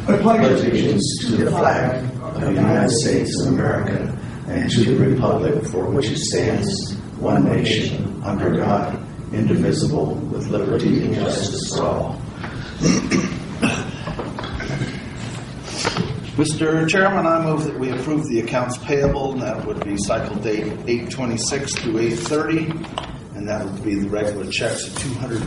I pledge allegiance to the flag of the United States of America and to the republic for which it stands, one nation, under God, indivisible, with liberty and justice for all. Mr. Chairman, I move that we approve the accounts payable, and that would be cycle date 8/26 through 8/30, and that would be the regular checks of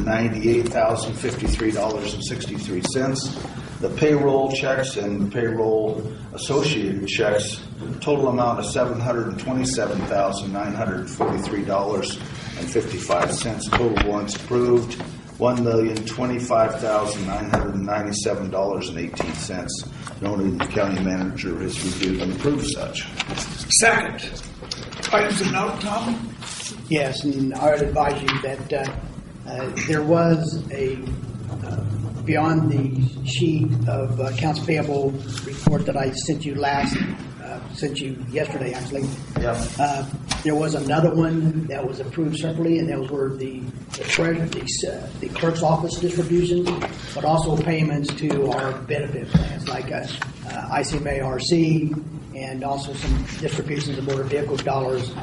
$298,053.63. The payroll checks and payroll associated checks, total amount of $727,943.55. Total warrants approved, $1,025,997.18. Noted the county manager has reviewed and approved such. Second. Items of note, Tom? Yes, and I would advise you that there was a beyond the sheet of accounts payable report that I sent you yesterday, actually. Yeah. There was another one that was approved separately, and those were the clerk's office distributions, but also payments to our benefit plans like ICMA-RC, and also some distributions of motor vehicle dollars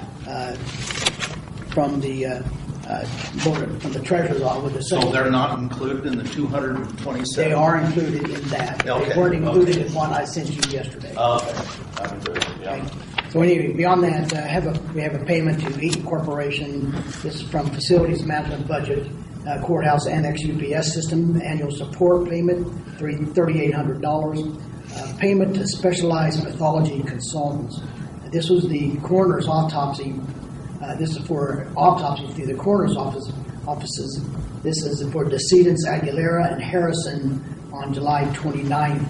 from the treasurer's office. So they're not included in the 227? They are included in that. Okay. They weren't included in one I sent you yesterday. Okay. Yeah. Okay. So anyway, beyond that, we have a payment to Eaton Corporation. This is from Facilities Management Budget, Courthouse Annex UPS System, annual support payment, $3,800. Payment to Specialized Pathology Consultants. This was the coroner's autopsy. This is for autopsy through the coroner's offices. This is for decedents Aguilera and Harrison on July 29th,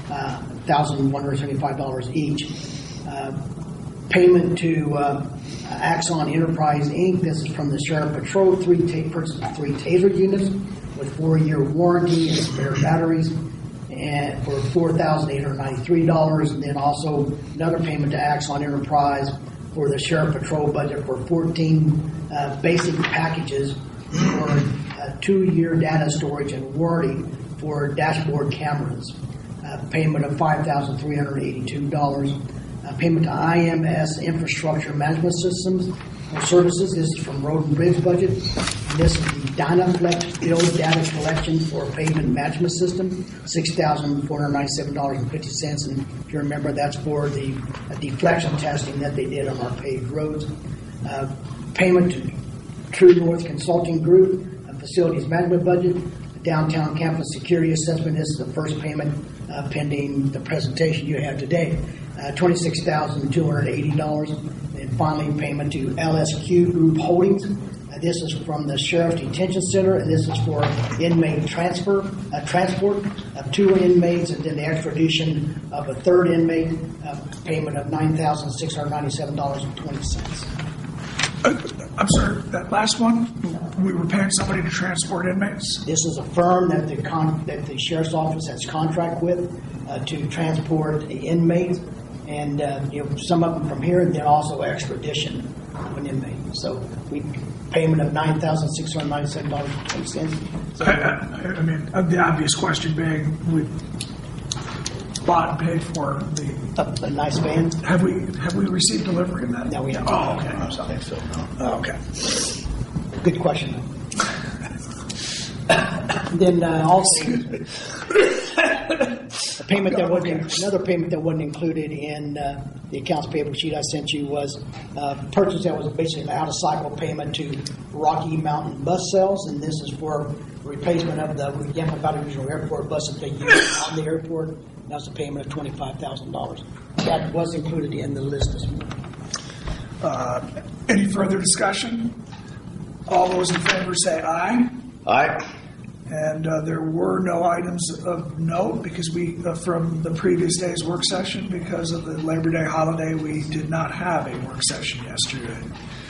$1,175 each. Payment to Axon Enterprise, Inc. This is from the Sheriff Patrol, purchase of 3 taser units with 4-year warranty and spare batteries, and for $4,893. And then also another payment to Axon Enterprise for the Sheriff Patrol budget for 14 basic packages for 2-year data storage and warranty for dashboard cameras. Payment of $5,382. Payment to IMS Infrastructure Management Systems or Services. This is from Road and Bridge budget. And this is the Dynaflex Field Data Collection for Pavement Management System, $6,497.50. And if you remember, that's for the deflection testing that they did on our paved roads. Payment to True North Consulting Group, Facilities Management budget, Downtown Campus Security Assessment. This is the first payment pending the presentation you have today. $26,280. And finally, payment to LSQ Group Holdings. This is from the Sheriff's Detention Center, and this is for inmate transport of 2 inmates, and then the extradition of a 3rd inmate, payment of $9,697.20. I'm sorry, that last one? We were paying somebody to transport inmates? This is a firm that the Sheriff's Office has contract with to transport the inmates, and some of them from here, and then also extradition of an inmate. So we payment of $9,697.20. So, I mean, the obvious question being, we bought and paid for a nice van. Have we received delivery of that? No, we haven't. Oh, okay. I don't think so, no. Oh, okay. Good question. Then also another payment that wasn't included in the accounts payable sheet I sent you was purchase that was basically an out-of-cycle payment to Rocky Mountain Bus Sales, and this is for replacement of the Yampa Valley Regional Airport buses they use on the airport. That's a payment of $25,000. That was included in the list this morning. Any further discussion? All those in favor say aye. Aye. And there were no items of note because from the previous day's work session, because of the Labor Day holiday, we did not have a work session yesterday.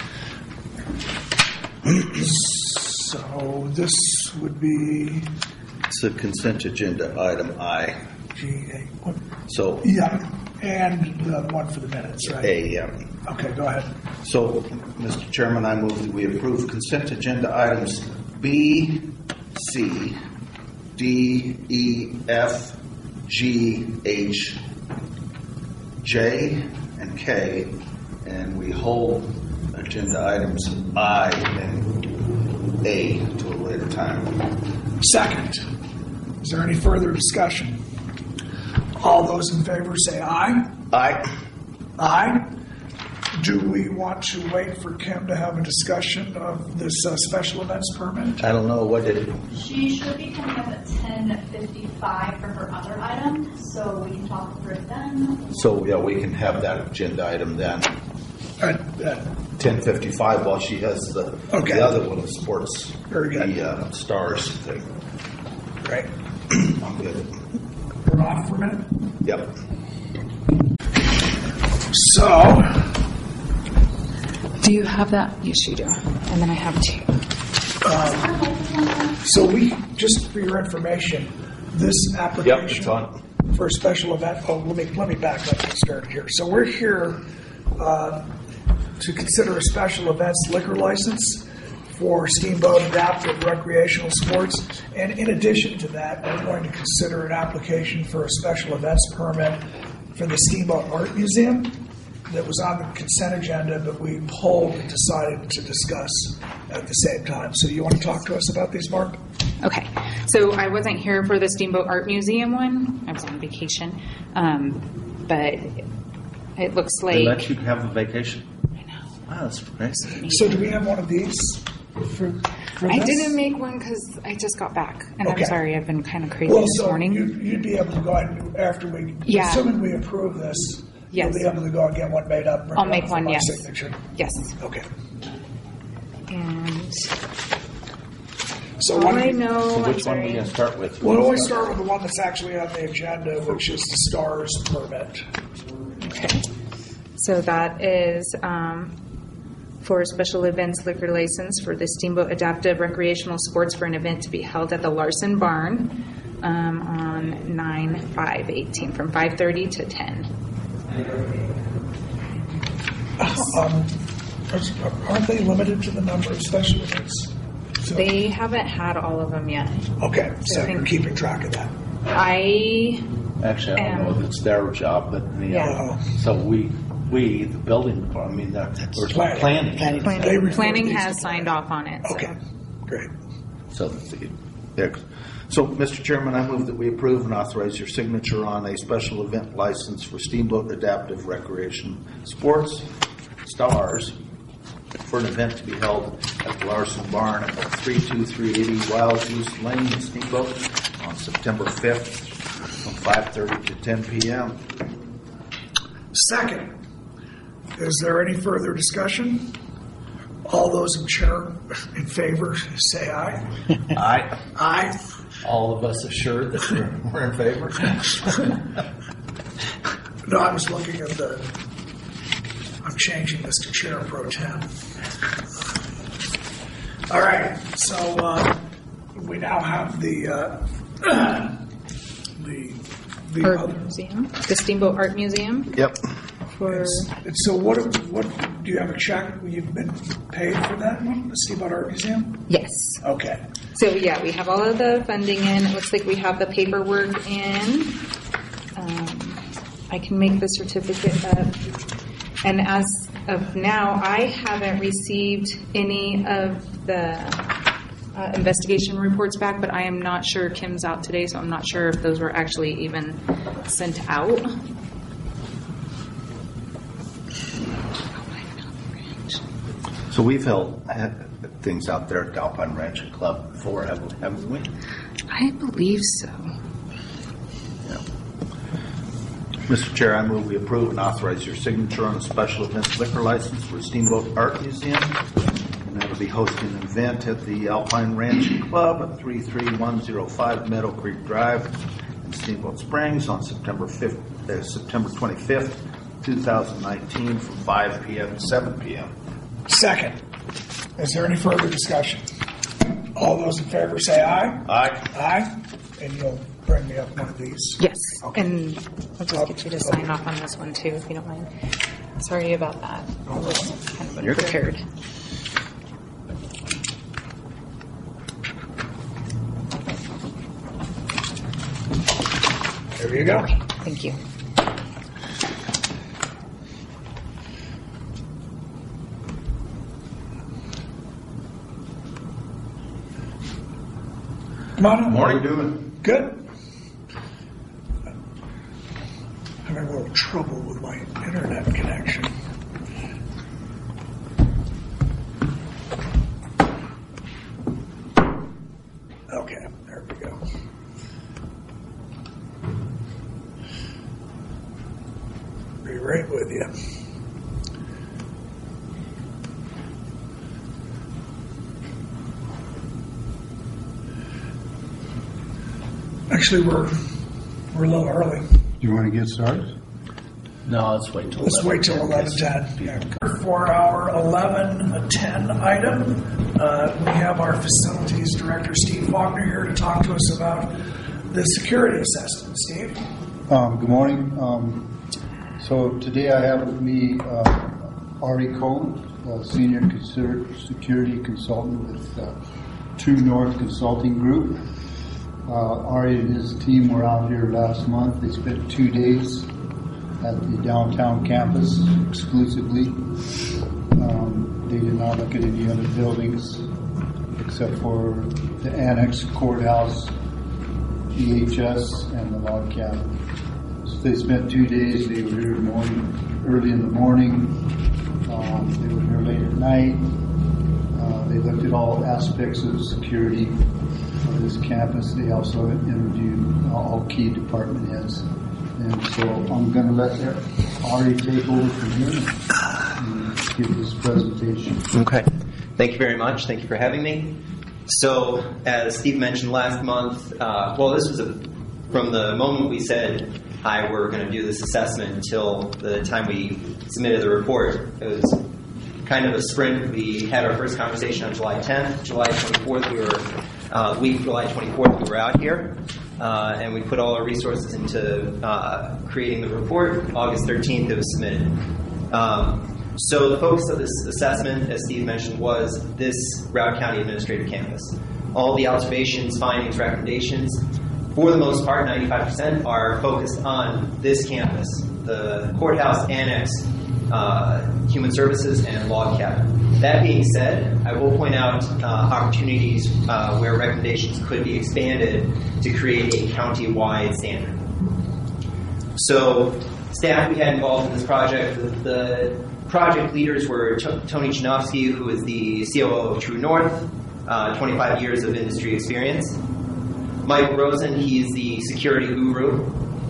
So this would be... It's a consent agenda item I. G-A. So... Yeah, and the one for the minutes, right? A, yeah. Okay, go ahead. So, Mr. Chairman, I move that we approve consent agenda items B, C, D, E, F, G, H, J, and K, and we hold agenda items I and A to a later time. Second. Is there any further discussion? All those in favor say aye. Aye. Aye. Do we want to wait for Kim to have a discussion of this special events permit? I don't know what it is. She should be coming up at 10:55 for her other item, so we can talk through it then. So, yeah, we can have that agenda item then. 10:55 while she has the other one, the sports. Very good. The stars thing. Great. I'm good. We're off for a minute. Yep. So, Do you have that? Yes, you do. And then I have two. so we, just for your information, this application Yep, it's on. for a special event. Oh, let me back up and start here. So we're here to consider a special events liquor license for Steamboat Adaptive Recreational Sports. And in addition to that, we're going to consider an application for a special events permit for the Steamboat Art Museum that was on the consent agenda, but we pulled and decided to discuss at the same time. So you want to talk to us about these, Mark? Okay. So I wasn't here for the Steamboat Art Museum one. I was on vacation. But it looks like... They let you have a vacation? I know. Wow, that's nice. So do we have one of these for I this? didn't make one because I just got back. And Okay. I'm sorry, I've been kind of crazy Well, this so morning. you'd be able to go ahead and, after we, Yeah. assuming we approve this, Yes. you'll be able to go and get one made up. bring I'll it make up for one, my yes. signature. Yes. Okay. And So all why I don't, know... So I'm which one are sorry. we going to start with? why don't we start with the one that's actually on the agenda, which is the STARS permit. Okay. So that is for a special events liquor license for the Steamboat Adaptive Recreational Sports for an event to be held at the Larson Barn on 9/5/18 from 5:30 to 10. Aren't they limited to the number of special events? So, They haven't had all of them yet. okay, so I think- you're keeping track of that. Actually, I don't know if it's their job, but Yeah. so we, the building department, I mean, that's Planning. planning. They refer to Planning these has as signed off on it. So. Okay, great. So, so, Mr. Chairman, I move that we approve and authorize your signature on a special event license for Steamboat Adaptive Recreation Sports Stars for an event to be held at the Larson Barn at 32380 Wild Goose Lane in Steamboat on September 5th from 5:30 to 10 p.m. Second, is there any further discussion? All those in favor say aye. Aye. Aye. All of us assured that we're in favor. No, I was looking at I'm changing this to Chair Pro Tem. All right, so we now have the Art other. Museum, the Steamboat Art Museum. Yep. For So what do you have a check? You've been paid for that one, the Steamboat Art Museum? yes. Okay. So yeah, we have all of the funding in. It looks like we have the paperwork in. I can make the certificate up. And as of now, I haven't received any of the investigation reports back, but I am not sure. Kim's out today, so I'm not sure if those were actually even sent out. So we've had things out there at Alpine Ranch Club before, haven't we? I believe so. Mr. Chair, I move we approve and authorize your signature on a special events liquor license for Steamboat Art Museum. And that'll be hosting an event at the Alpine Ranch Club at 33105 Meadow Creek Drive in Steamboat Springs on September 25th, 2019 from 5 p.m. to 7 p.m. Second, is there any further discussion? All those in favor say aye. Aye. Aye. And you'll bring me up one of these. Yes, Okay. and I'll just get you to sign off on this one too, if you don't mind. Sorry about that. I was kind of You're good. unprepared. There you go. Thank you. Come on in. Morning, doing? Good. Having a little trouble with my internet connection. Okay, there we go. Be right with you. Actually, we're a little early. Do you want to get started? No, let's wait till Let's wait till 11:10. Yeah. For our 11:10 item, we have our facilities director, Steve Faulkner, here to talk to us about the security assessment. Steve? Good morning. So today I have with me Ari Cohn, Senior Security Consultant with True North Consulting Group. Ari and his team were out here last month. They spent 2 days at the downtown campus exclusively. They did not look at any other buildings except for the annex courthouse, EHS, and the log cabin. So they spent 2 days. They were here early in the morning. They were here late at night. They looked at all aspects of security of this campus. They also interviewed all key department heads. And so I'm going to let Ari take over from here and give this presentation. Okay. Thank you very much. Thank you for having me. So, as Steve mentioned last month, this was from the moment we said, hi, we're going to do this assessment until the time we submitted the report. It was kind of a sprint. We had our first conversation on July 10th. July 24th, July 24th, we were out here. And we put all our resources into creating the report. August 13th, it was submitted. So the focus of this assessment, as Steve mentioned, was this Broward County Administrative Campus. All the observations, findings, recommendations, for the most part, 95%, are focused on this campus, the courthouse, annex, human services, and log cabin. That being said, I will point out opportunities where recommendations could be expanded to create a county-wide standard. So, staff we had involved in this project, the project leaders were Tony Janowski, who is the COO of True North, 25 years of industry experience. Michael Rosen, he's the security guru,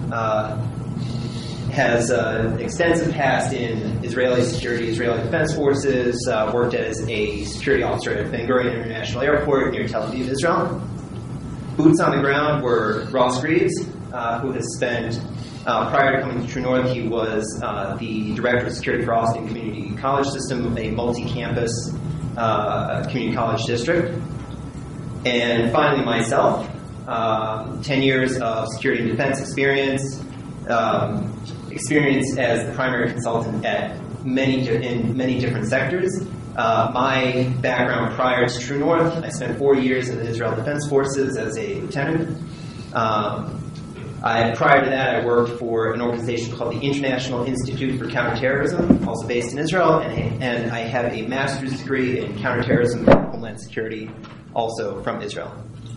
has an extensive past in Israeli security, Israeli Defense Forces, worked as a security officer at Ben Gurion International Airport near Tel Aviv, Israel. Boots on the ground were Ross Greaves, who has spent, prior to coming to True North, he was the Director of Security for Austin Community College System, a multi-campus community college district. And finally, myself, 10 years of security and defense experience, experience as the primary consultant at in many different sectors. My background prior to True North, I spent 4 years in the Israel Defense Forces as a lieutenant. Prior to that, I worked for an organization called the International Institute for Counterterrorism, also based in Israel, and I have a master's degree in counterterrorism and homeland security, also from Israel.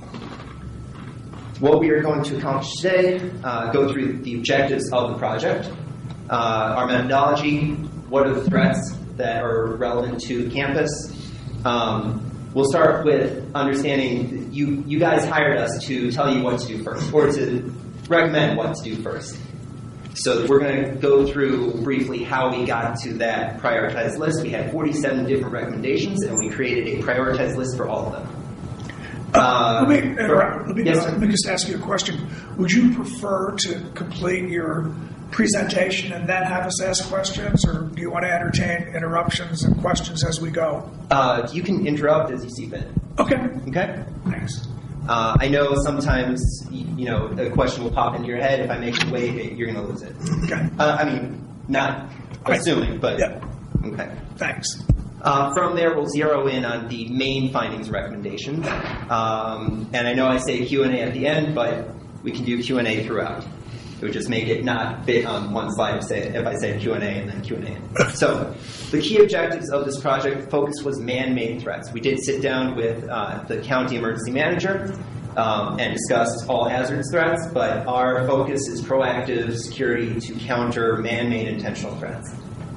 What we are going to accomplish today, go through the objectives of the project, our methodology, what are the threats that are relevant to the campus. We'll start with understanding you guys hired us to tell you what to do first, or to recommend what to do first. So we're going to go through briefly how we got to that prioritized list. We had 47 different recommendations, and we created a prioritized list for all of them. Let me Yes, just ask you a question. Would you prefer to complete your presentation and then have us ask questions, or do you want to entertain interruptions and questions as we go? You can interrupt as you see fit. Okay. Okay? Thanks. I know sometimes, a question will pop into your head. If I make you wait, you're going to lose it. Okay. Not assuming, but... Yeah. Okay. Thanks. From there, we'll zero in on the main findings recommendations. And I know I say Q&A at the end, but we can do Q&A throughout. It would just make it not fit on one slide if I said Q&A and then Q&A. So the key objectives of this project focus was man-made threats. We did sit down with the county emergency manager and discussed all hazardous threats, but our focus is proactive security to counter man-made intentional threats.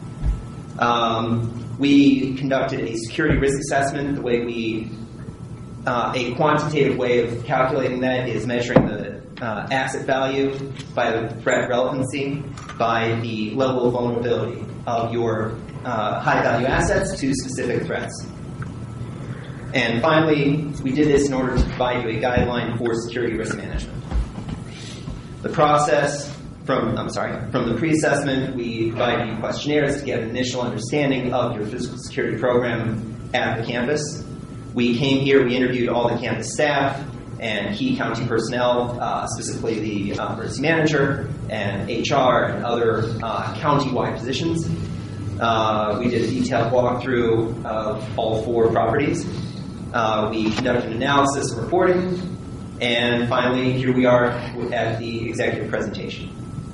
We conducted a security risk assessment. The way a quantitative way of calculating that is measuring the asset value by the threat relevancy by the level of vulnerability of your high-value assets to specific threats. And finally, we did this in order to provide you a guideline for security risk management. The process from the pre-assessment, we provided you questionnaires to get an initial understanding of your physical security program at the campus. We came here, we interviewed all the campus staff and key county personnel, specifically the emergency manager and HR and other county-wide positions. We did a detailed walkthrough of all 4 properties. We conducted an analysis and reporting. And finally, here we are at the executive presentation.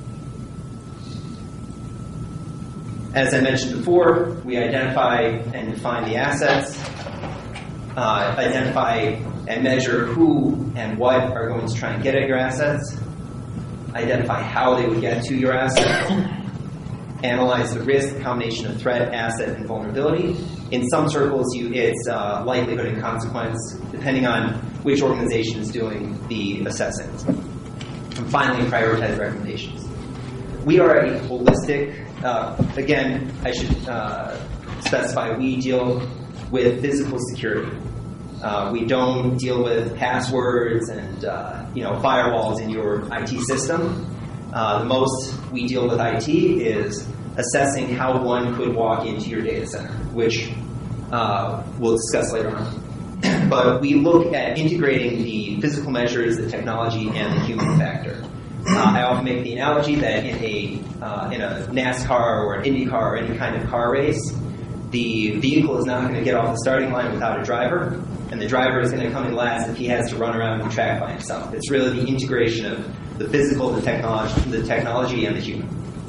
As I mentioned before, we identify and define the assets, identify and measure who and what are going to try and get at your assets, identify how they would get to your assets, analyze the risk, combination of threat, asset, and vulnerability. In some circles, it's likelihood and consequence, depending on which organization is doing the assessing. And finally, prioritize recommendations. We are a holistic, again, I should specify, we deal with physical security. We don't deal with passwords and firewalls in your IT system. The most we deal with IT is assessing how one could walk into your data center, which we'll discuss later on. But we look at integrating the physical measures, the technology, and the human factor. I often make the analogy that in a NASCAR or an IndyCar or any kind of car race, the vehicle is not going to get off the starting line without a driver, and the driver is going to come in last if he has to run around the track by himself. It's really the integration of the physical, the technology, and the human.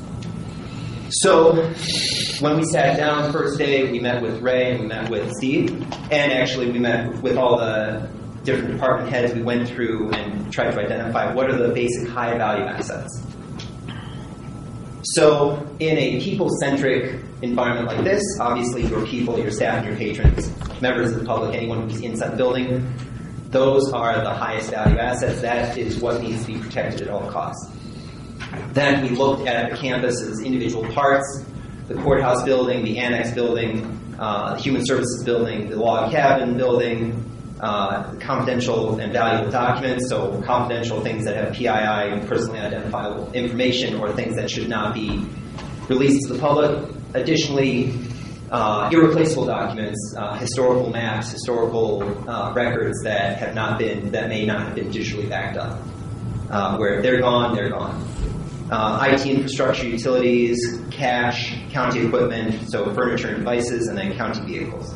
So when we sat down first day, we met with Ray and we met with Steve, and actually we met with all the different department heads. We went through and tried to identify what are the basic high-value assets. So in a people-centric environment like this, obviously your people, your staff, and your patrons, members of the public, anyone who's inside the building, those are the highest value assets. That is what needs to be protected at all costs. Then we looked at the campus as individual parts, the courthouse building, the annex building, the human services building, the log cabin building, confidential and valuable documents, so confidential things that have PII, personally identifiable information, or things that should not be released to the public. Additionally, irreplaceable documents, historical maps, historical records that may not have been digitally backed up. Where if they're gone, they're gone. IT infrastructure, utilities, cash, county equipment, so furniture and devices, and then county vehicles.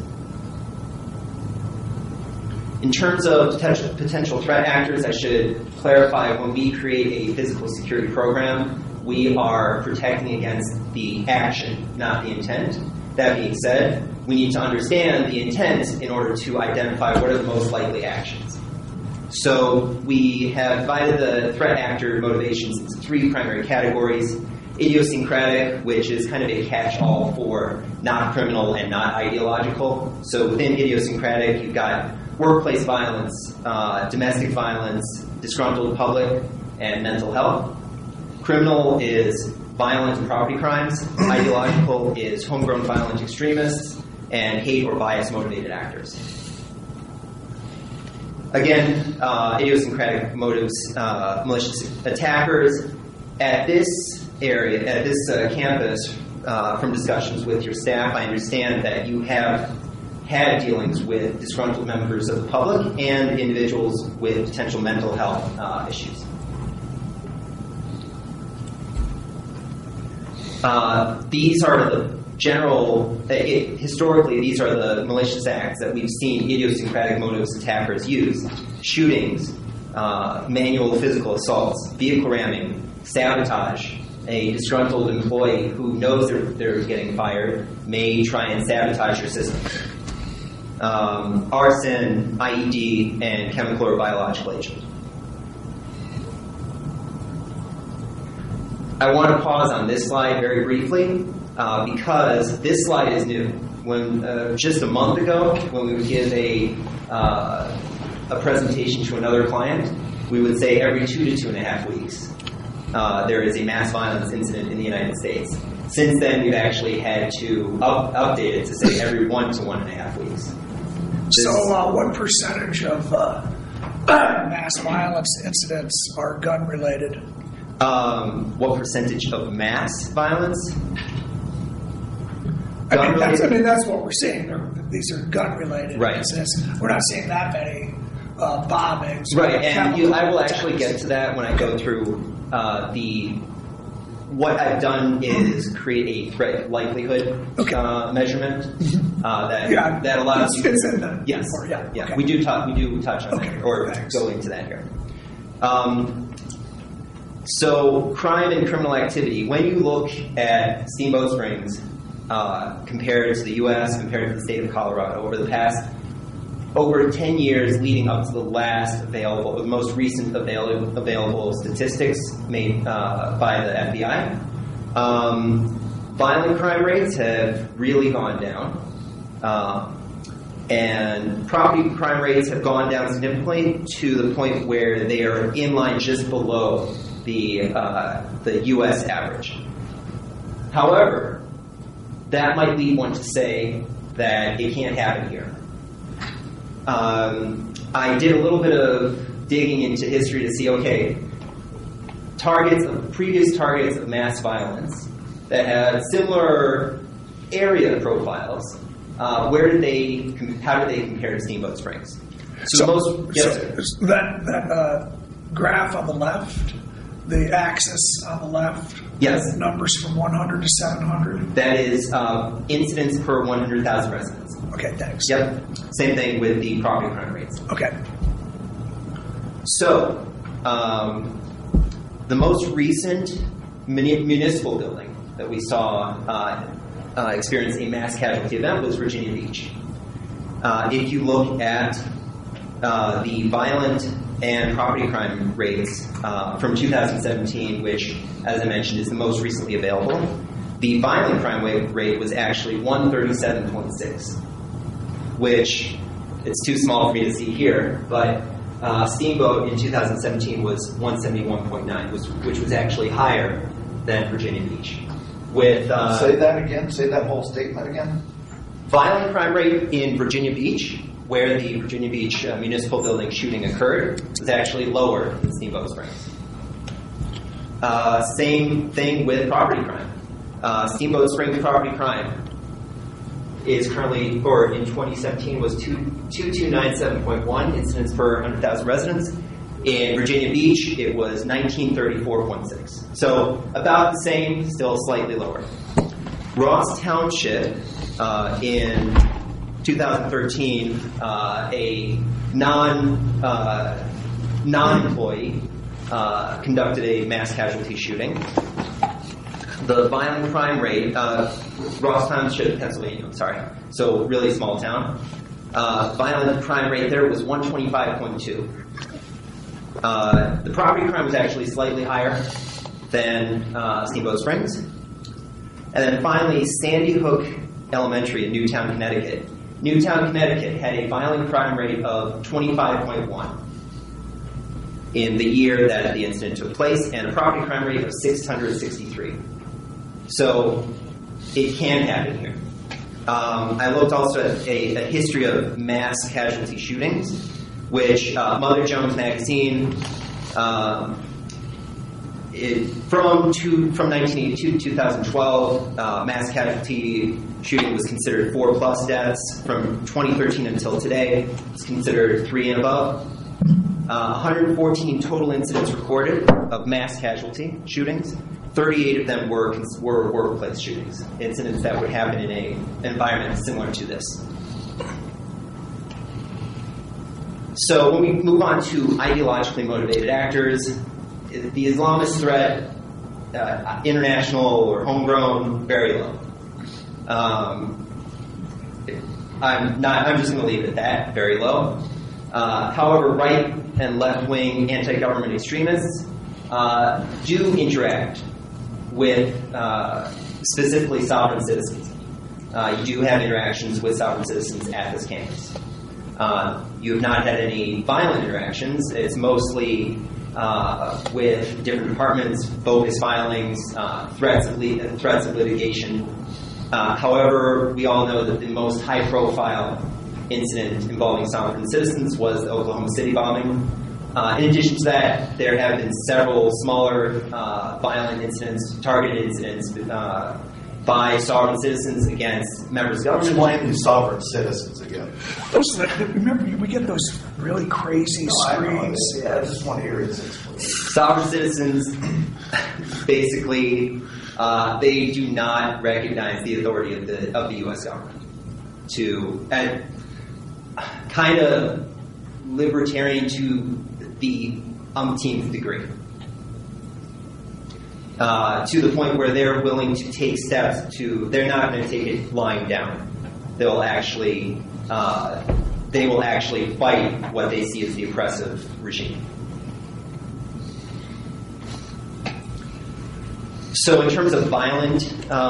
In terms of potential threat actors, I should clarify, when we create a physical security program, we are protecting against the action, not the intent. That being said, we need to understand the intent in order to identify what are the most likely actions. So we have divided the threat actor motivations into 3 primary categories. Idiosyncratic, which is kind of a catch-all for not criminal and not ideological. So within idiosyncratic, you've got workplace violence, domestic violence, disgruntled public, and mental health. Criminal is violent and property crimes. Ideological is homegrown violent extremists and hate or bias-motivated actors. Again, idiosyncratic motives, malicious attackers. At this area, at this campus, from discussions with your staff, I understand that you have had dealings with disgruntled members of the public and individuals with potential mental health issues. These are the general, historically, these are the malicious acts that we've seen idiosyncratic motives attackers use. Shootings, manual physical assaults, vehicle ramming, sabotage. A disgruntled employee who knows they're getting fired may try and sabotage your system. Arson, IED, and chemical or biological agent. I want to pause on this slide very briefly because this slide is new. When just a month ago, when we would give a presentation to another client, we would say every 2 to 2.5 weeks there is a mass violence incident in the United States. Since then, we've actually had to update it to say every 1 to 1.5 weeks. So what percentage of mass violence incidents are gun-related? What percentage of mass violence? That's what we're seeing. These are gun-related right. incidents. We're not seeing that many bombings. Right, and I will actually get to that when I go through what I've done is create a threat likelihood measurement that allows you. Yes, Okay. We do touch on that or go into that here. So crime and criminal activity. When you look at Steamboat Springs compared to the U.S., compared to the state of Colorado, over 10 years leading up to the most recent available statistics made by the FBI, violent crime rates have really gone down. And property crime rates have gone down significantly to the point where they are in line just below the U.S. average. However, that might lead one to say that it can't happen here. I did a little bit of digging into history to see, previous targets of mass violence that had similar area profiles. How did they compare to Steamboat Springs? That graph on the left, the axis on the left, yes, numbers from 100 to 700. That is incidents per 100,000 residents. Okay, thanks. Yep. Same thing with the property crime rates. Okay. So, the most recent municipal building that we saw experience a mass casualty event was Virginia Beach. If you look at the violent and property crime rates from 2017, which, as I mentioned, is the most recently available, the violent crime rate was actually 137.6, which it's too small for me to see here, but Steamboat in 2017 was 171.9, which was actually higher than Virginia Beach. Say that again. Say that whole statement again. Violent crime rate in Virginia Beach, where the Virginia Beach municipal building shooting occurred, was actually lower than Steamboat Springs. Same thing with property crime. Steamboat Springs property crime is currently, or in 2017, was 2297.1 incidents per 100,000 residents. In Virginia Beach, it was 1934.6. So about the same, still slightly lower. Ross Township in 2013, a non-employee conducted a mass casualty shooting. The violent crime rate, Ross Township, Pennsylvania, so really small town. Violent crime rate there was 125.2. The property crime was actually slightly higher than Steamboat Springs. And then finally, Sandy Hook Elementary in Newtown, Connecticut. Newtown, Connecticut had a violent crime rate of 25.1 in the year that the incident took place, and a property crime rate of 663. So it can happen here. I looked also at a history of mass casualty shootings, which Mother Jones Magazine, from 1982 to 2012, mass casualty shooting was considered 4+ deaths. From 2013 until today, it's considered 3 and above. 114 total incidents recorded of mass casualty shootings. 38 of them were workplace shootings, incidents that would happen in an environment similar to this. So when we move on to ideologically motivated actors, the Islamist threat, international or homegrown, very low. I'm just going to leave it at that, very low. However, right and left-wing anti-government extremists do interact with specifically sovereign citizens. You do have interactions with sovereign citizens at this campus. You have not had any violent interactions. It's mostly with different departments, bogus filings, threats of litigation. However, we all know that the most high-profile incident involving sovereign citizens was the Oklahoma City bombing. In addition to that, there have been several smaller violent incidents, targeted incidents by sovereign citizens against members of government. Explain the sovereign citizens again. Remember, we get those really crazy screens. I just want to hear it explained. Sovereign citizens, basically, they do not recognize the authority of the U.S. government to, and kind of libertarian to the umpteenth degree. To the point where they're willing to take steps they're not going to take it lying down. They will actually fight what they see as the oppressive regime. So in terms of violent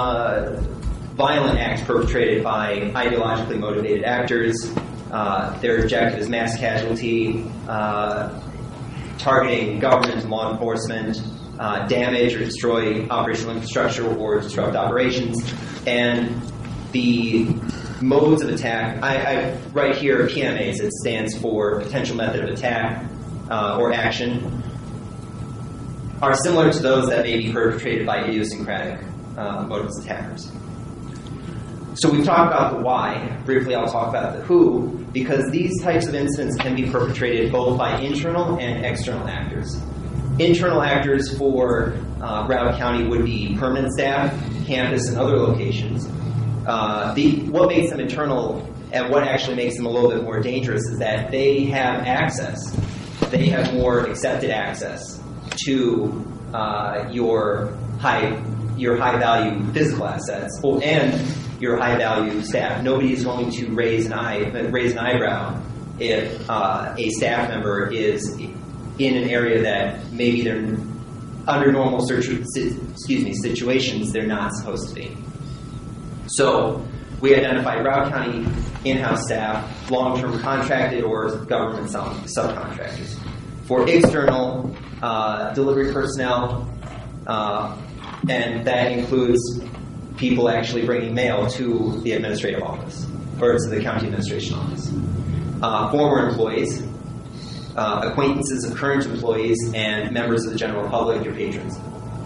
acts perpetrated by ideologically motivated actors, their objective is mass casualty, targeting government and law enforcement, damage or destroy operational infrastructure or disrupt operations. And the modes of attack, I write here PMAs, it stands for potential method of attack or action, are similar to those that may be perpetrated by idiosyncratic motives attackers. So we've talked about the why. Briefly, I'll talk about the who, because these types of incidents can be perpetrated both by internal and external actors. Internal actors for Broward County would be permanent staff, campus, and other locations. What makes them internal and what actually makes them a little bit more dangerous is that they have access. They have more accepted access to your high value physical assets and your high value staff. Nobody is going to raise an eyebrow if a staff member is in an area that maybe they're under normal situations they're not supposed to be. So we identified Broward County in-house staff, long-term contracted or government subcontractors. For external delivery personnel, and that includes people actually bringing mail to the administrative office or to the county administration office. Former employees, acquaintances of current employees, and members of the general public, your patrons.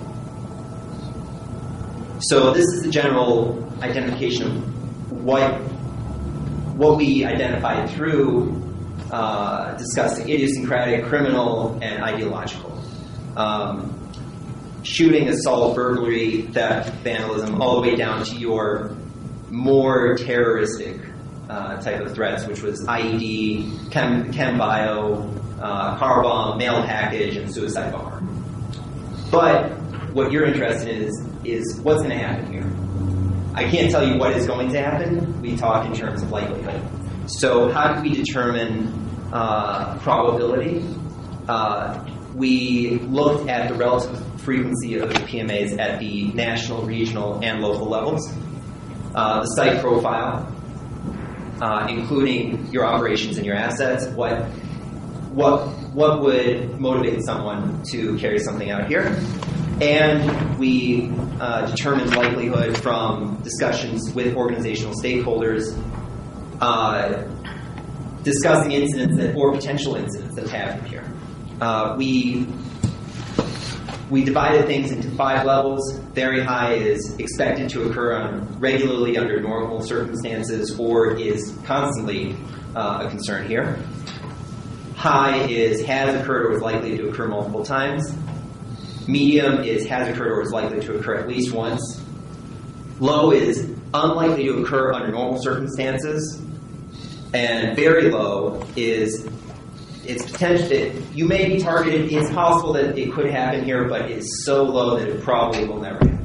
So this is the general identification of what we identified through discussing idiosyncratic, criminal, and ideological. Shooting, assault, burglary, theft, vandalism, all the way down to your more terroristic type of threats, which was IED, chem bio, car bomb, mail package, and suicide bomber. But what you're interested in is what's going to happen here. I can't tell you what is going to happen. We talk in terms of likelihood. So how do we determine probability? We looked at the relative frequency of the PMAs at the national, regional, and local levels. The site profile, including your operations and your assets, what would motivate someone to carry something out here. And we determined likelihood from discussions with organizational stakeholders, discussing incidents or potential incidents that have happened here. We divided things into 5 levels. Very high is expected to occur regularly under normal circumstances or is constantly a concern here. High is has occurred or is likely to occur multiple times. Medium is has occurred or is likely to occur at least once. Low is unlikely to occur under normal circumstances. And very low is it's potential. You may be targeted. It's possible that it could happen here, but it's so low that it probably will never happen.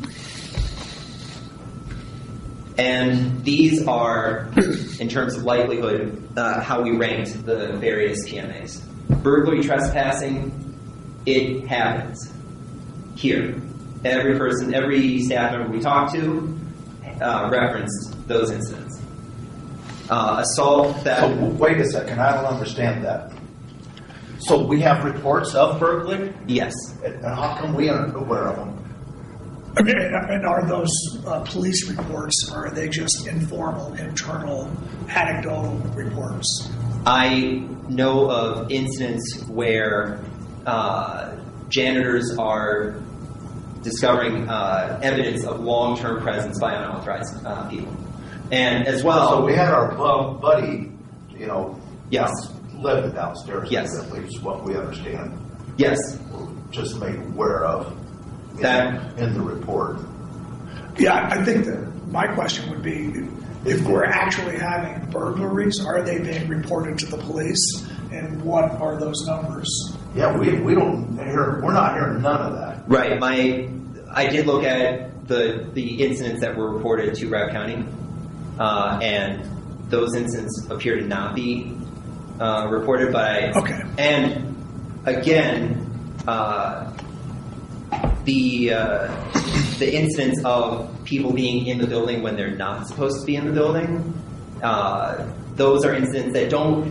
And these are, in terms of likelihood, how we ranked the various PMAs. Burglary, trespassing, it happens here. Every person, every staff member we talked to referenced those incidents. Assault, that... So, wait a second, I don't understand that. So we have reports of burglary? Yes. And how come we aren't aware of them? I mean, and are those police reports, or are they just informal, internal, anecdotal reports? I know of incidents where janitors are discovering evidence of long-term presence by unauthorized people. And as well... So we had our buddy, Yes. living downstairs. Yes. At least what we understand. Yes. We're just made aware of That in the report. Yeah, I think that my question would be, if we're actually having burglaries, are they being reported to the police, and what are those numbers? Yeah, we don't hear. We're not hearing none of that. Right. I did look at the incidents that were reported to Route County, and those incidents appear to not be reported by. Okay. And again, the incidents of people being in the building when they're not supposed to be in the building, those are incidents that don't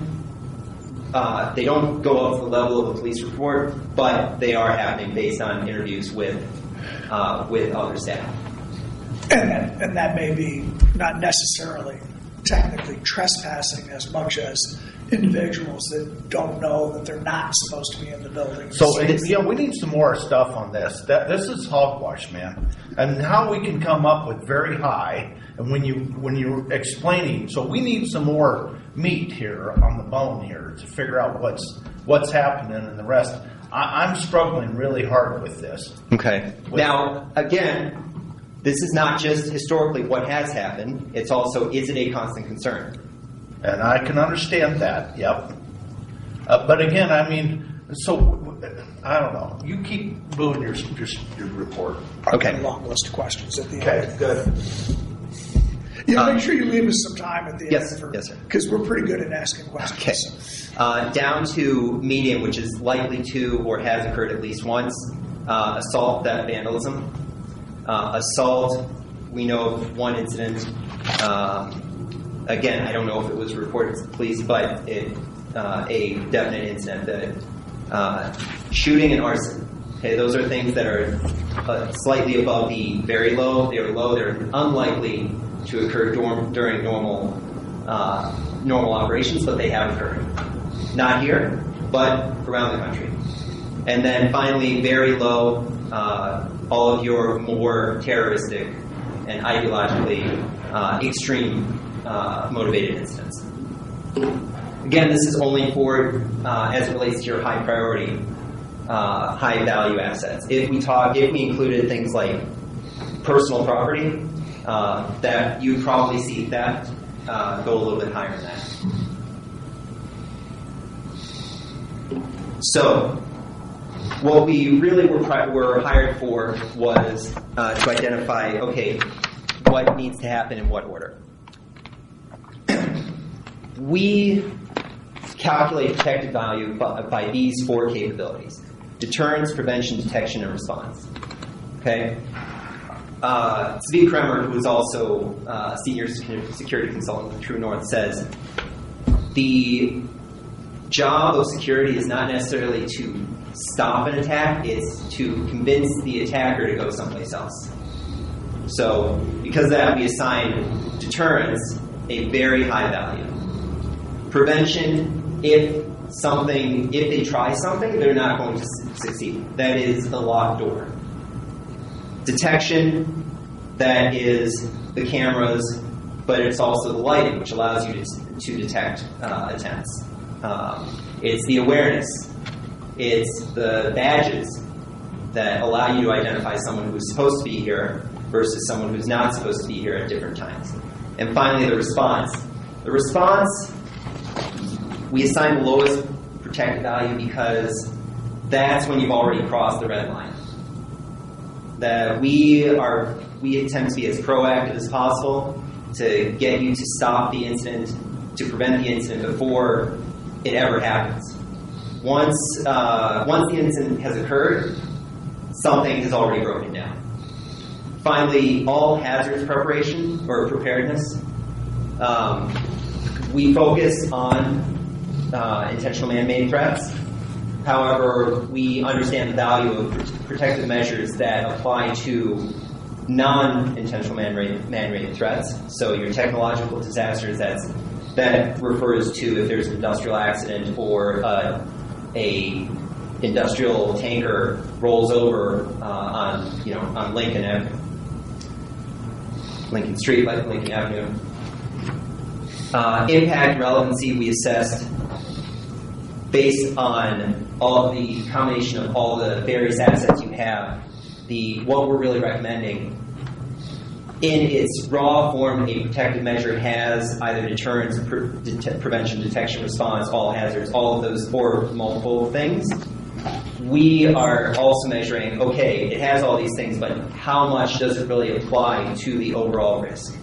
go up to the level of a police report, but they are happening based on interviews with other staff. And that may be not necessarily technically trespassing as much as individuals that don't know that they're not supposed to be in the building. So we need some more stuff on this. This is hogwash, man, and how we can come up with very high. And when you're explaining, so we need some more meat here on the bone here to figure out what's happening and the rest. I'm struggling really hard with this. Okay. Now, again, this is not just historically what has happened. It's also, is it a constant concern? And I can understand that, yep. But again, I mean, so, I don't know. You keep moving your report. I've Okay. got a long list of questions at the end. Okay, good. Yeah, make sure you leave us some time at the Yes, end. yes, sir. Because we're pretty good at asking questions. Okay. Down to medium, which is likely to or has occurred at least once. Assault, theft, vandalism. Assault, we know of one incident. Again, I don't know if it was reported to the police, but a definite incident. That shooting and arson. Okay, those are things that are slightly above the very low. They're low. They're unlikely to occur during normal operations, but they have occurred. Not here, but around the country. And then finally, very low, all of your more terroristic and ideologically extreme motivated incidents. Again, this is only for as it relates to your high priority, high value assets. If we included things like personal property, that you'd probably see theft go a little bit higher than that. So, what we really were hired for was to identify, okay, what needs to happen in what order. We calculate protected value by these four capabilities: deterrence, prevention, detection, and response. Okay? Zvi Kremer, who is also a senior security consultant with True North, says the job of security is not necessarily to stop an attack, it's to convince the attacker to go someplace else. So, because of that, we assign deterrence a very high value. Prevention, if they try something, they're not going to succeed. That is the locked door. Detection, that is the cameras, but it's also the lighting, which allows you to detect attempts. It's the awareness. It's the badges that allow you to identify someone who's supposed to be here versus someone who's not supposed to be here at different times. And finally, the response. The response, we assign the lowest protected value because that's when you've already crossed the red line. That we attempt to be as proactive as possible to get you to stop the incident, to prevent the incident before it ever happens. Once the incident has occurred, something has already broken down. Finally, all hazards preparation or preparedness. We focus on intentional man-made threats. However, we understand the value of protective measures that apply to non-intentional man-made threats. So your technological disasters, that refers to if there's an industrial accident or a industrial tanker rolls over on Lincoln Street, like Lincoln Avenue. Impact relevancy we assessed based on all of the combination of all the various assets you have. What we're really recommending in its raw form, a protective measure has either deterrence, prevention, detection, response, all hazards, all of those, or multiple things. We are also measuring, okay, it has all these things, but how much does it really apply to the overall risk?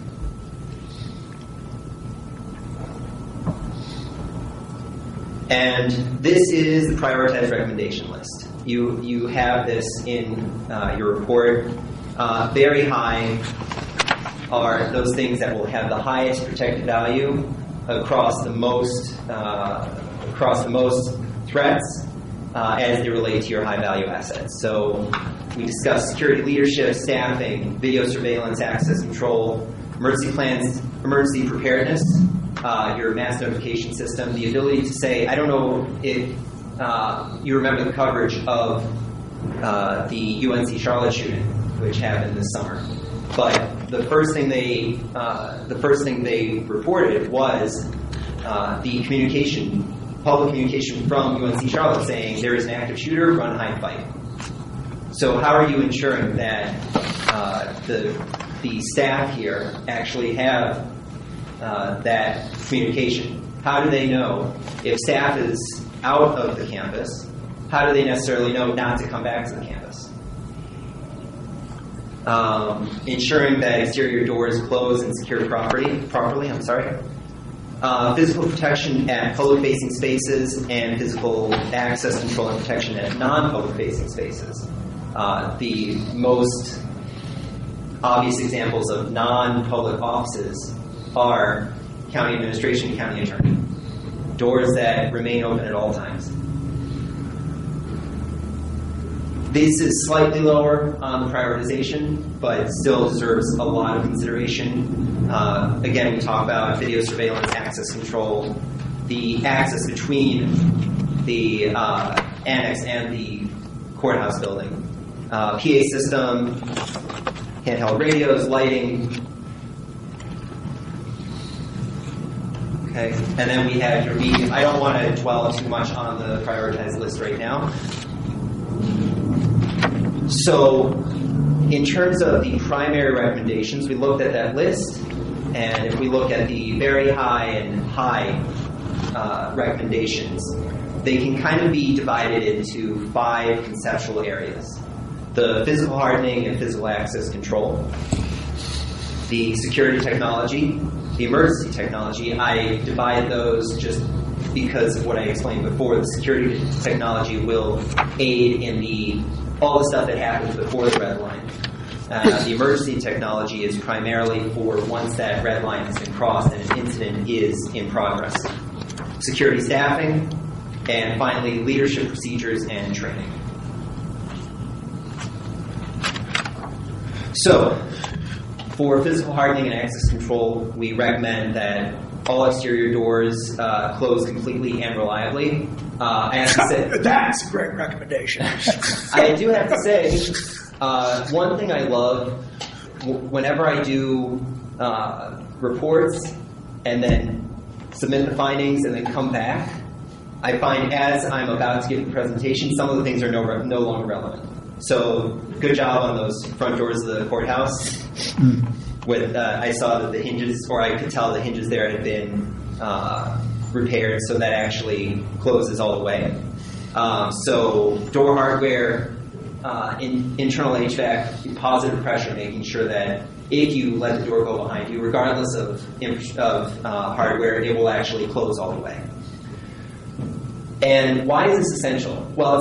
And this is the prioritized recommendation list. You have this in your report. Very high are those things that will have the highest protected value across the most threats as they relate to your high value assets. So we discussed security leadership, staffing, video surveillance, access control, emergency plans, emergency preparedness, your mass notification system, the ability to say, I don't know if you remember the coverage of the UNC Charlotte shooting, which happened this summer. But the first thing they reported was the public communication from UNC Charlotte saying there is an active shooter, run, hide, fight. So how are you ensuring that the staff here actually have that communication? How do they know if staff is out of the campus? How do they necessarily know not to come back to the campus? Ensuring that exterior doors close and secure properly. Physical protection at public-facing spaces and physical access control and protection at non-public-facing spaces. The most obvious examples of non-public offices are county administration and county attorney. Doors that remain open at all times. This is slightly lower on the prioritization, but still deserves a lot of consideration. Again, we talk about video surveillance, access control, the access between the annex and the courthouse building, PA system, handheld radios, lighting. Okay, and then we have your medium. I don't want to dwell too much on the prioritized list right now. So, in terms of the primary recommendations, we looked at that list, and if we look at the very high and high recommendations, they can kind of be divided into 5 conceptual areas. The physical hardening and physical access control, the security technology, the emergency technology. I divide those just because of what I explained before. The security technology will aid in all the stuff that happens before the red line. The emergency technology is primarily for once that red line has been crossed and an incident is in progress. Security staffing, and finally leadership procedures and training. So, for physical hardening and access control, we recommend that all exterior doors close completely and reliably. As I said, that's a great recommendation. I do have to say, one thing I love, whenever I do reports and then submit the findings and then come back, I find as I'm about to give the presentation, some of the things are no longer relevant. So, good job on those front doors of the courthouse. I saw that the hinges, or I could tell the hinges there had been repaired so that actually closes all the way. So door hardware, internal HVAC, positive pressure, making sure that if you let the door go behind you, regardless of hardware, it will actually close all the way. And why is this essential? Well,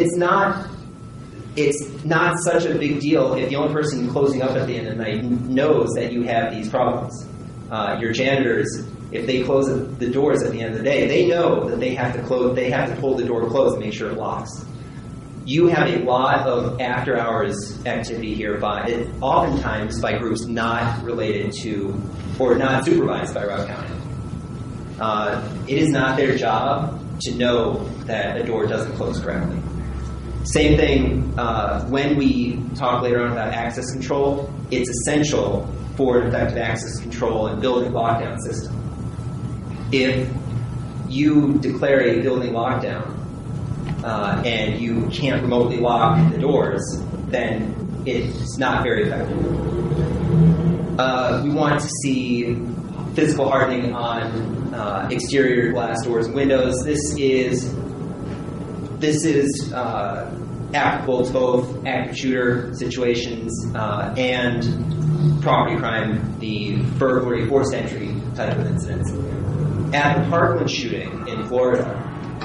it's not such a big deal if the only person closing up at the end of the night knows that you have these problems. Your janitors, if they close the doors at the end of the day, they know that they have to pull the door closed and make sure it locks. You have a lot of after-hours activity here, oftentimes by groups not related to or not supervised by Route County. It is not their job to know that a door doesn't close correctly. Same thing when we talk later on about access control. It's essential for an effective access control and building lockdown system. If you declare a building lockdown and you can't remotely lock the doors, then it's not very effective. We want to see physical hardening on exterior glass doors and windows. This is applicable to both active shooter situations and property crime, the burglary, forced entry type of incidents. At the Parkland shooting in Florida,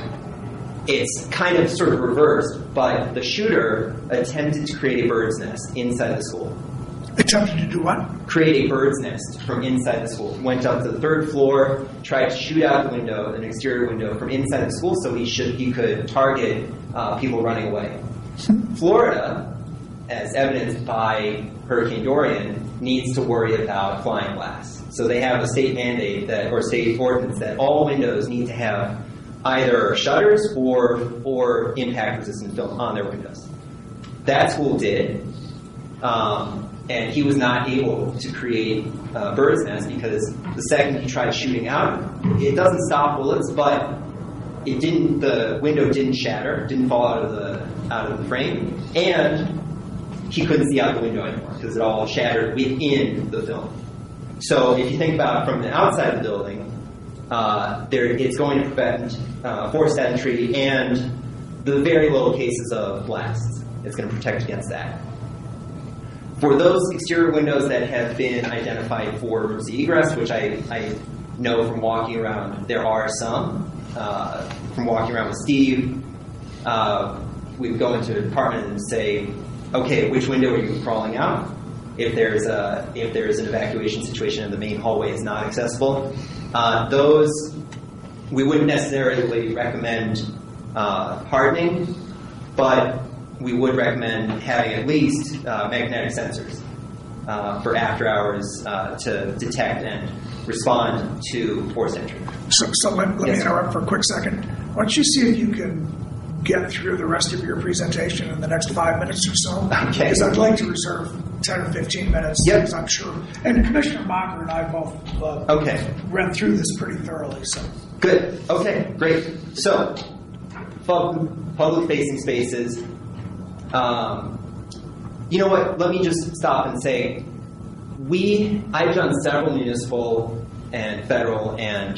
it's kind of sort of reversed, but the shooter attempted to create a bird's nest inside the school. Attempted to do what? Create a bird's nest from inside the school. Went up to the third floor, tried to shoot out the window, an exterior window, from inside the school so he could target people running away. Florida, as evidenced by Hurricane Dorian, needs to worry about flying glass. So they have a state mandate or state ordinance that all windows need to have either shutters or impact-resistant film on their windows. That school did, and he was not able to create a bird's nest because the second he tried shooting out, it doesn't stop bullets, but it didn't. The window didn't shatter, didn't fall out of the frame, and he couldn't see out the window anymore because it all shattered within the film. So if you think about it from the outside of the building, it's going to prevent forced entry and the very low cases of blasts. It's going to protect against that. For those exterior windows that have been identified for emergency egress, which I know from walking around, there are some. From walking around with Steve, we would go into the department and say, okay, which window are you crawling out? If there's an evacuation situation and the main hallway is not accessible, those we wouldn't necessarily recommend hardening, but we would recommend having at least magnetic sensors for after hours to detect and respond to forced entry. So let me interrupt for a quick second. Why don't you see if you can get through the rest of your presentation in the next 5 minutes or so? Okay. Because I'd like to reserve 10 or 15 minutes. Yep. Because I'm sure. And Commissioner Mocker and I both read through this pretty thoroughly. So good. Okay, great. So, public-facing spaces. You know what? Let me just stop and say, I've done several municipal and federal and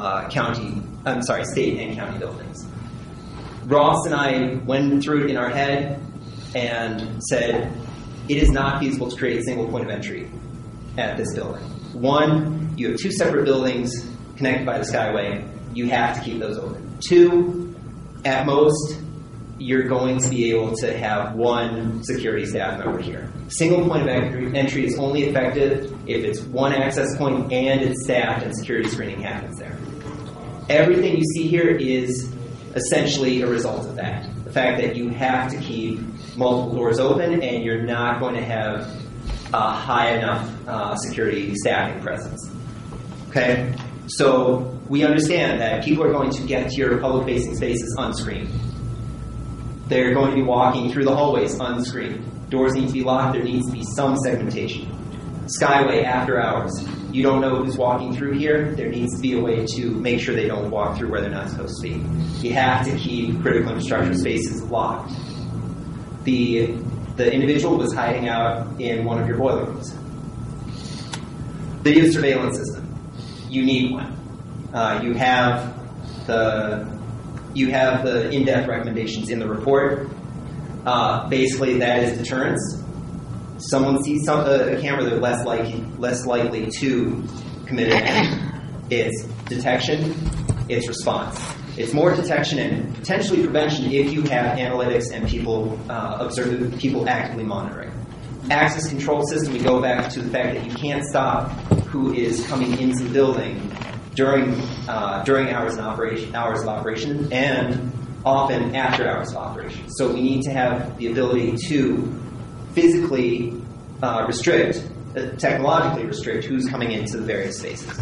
state and county buildings. Ross and I went through it in our head and said, it is not feasible to create a single point of entry at this building. One, you have two separate buildings connected by the Skyway. You have to keep those open. Two, at most, you're going to be able to have one security staff member here. Single point of entry is only effective if it's one access point and it's staffed and security screening happens there. Everything you see here is essentially a result of that. The fact that you have to keep multiple doors open and you're not going to have a high enough security staffing presence. Okay? So we understand that people are going to get to your public-facing spaces unscreened. They're going to be walking through the hallways unscreened. Doors need to be locked. There needs to be some segmentation. Skyway after hours. You don't know who's walking through here. There needs to be a way to make sure they don't walk through where they're not supposed to be. You have to keep critical infrastructure spaces locked. The individual was hiding out in one of your boiler rooms. Video surveillance system. You need one. You have you have the in-depth recommendations in the report. Basically, that is deterrence. Someone sees a camera, they're less likely to commit an act. It's detection, it's response. It's more detection and potentially prevention if you have analytics and people people actively monitoring. Access control system, we go back to the fact that you can't stop who is coming into the building during hours of operation and often after hours of operation. So we need to have the ability to physically technologically restrict who's coming into the various spaces.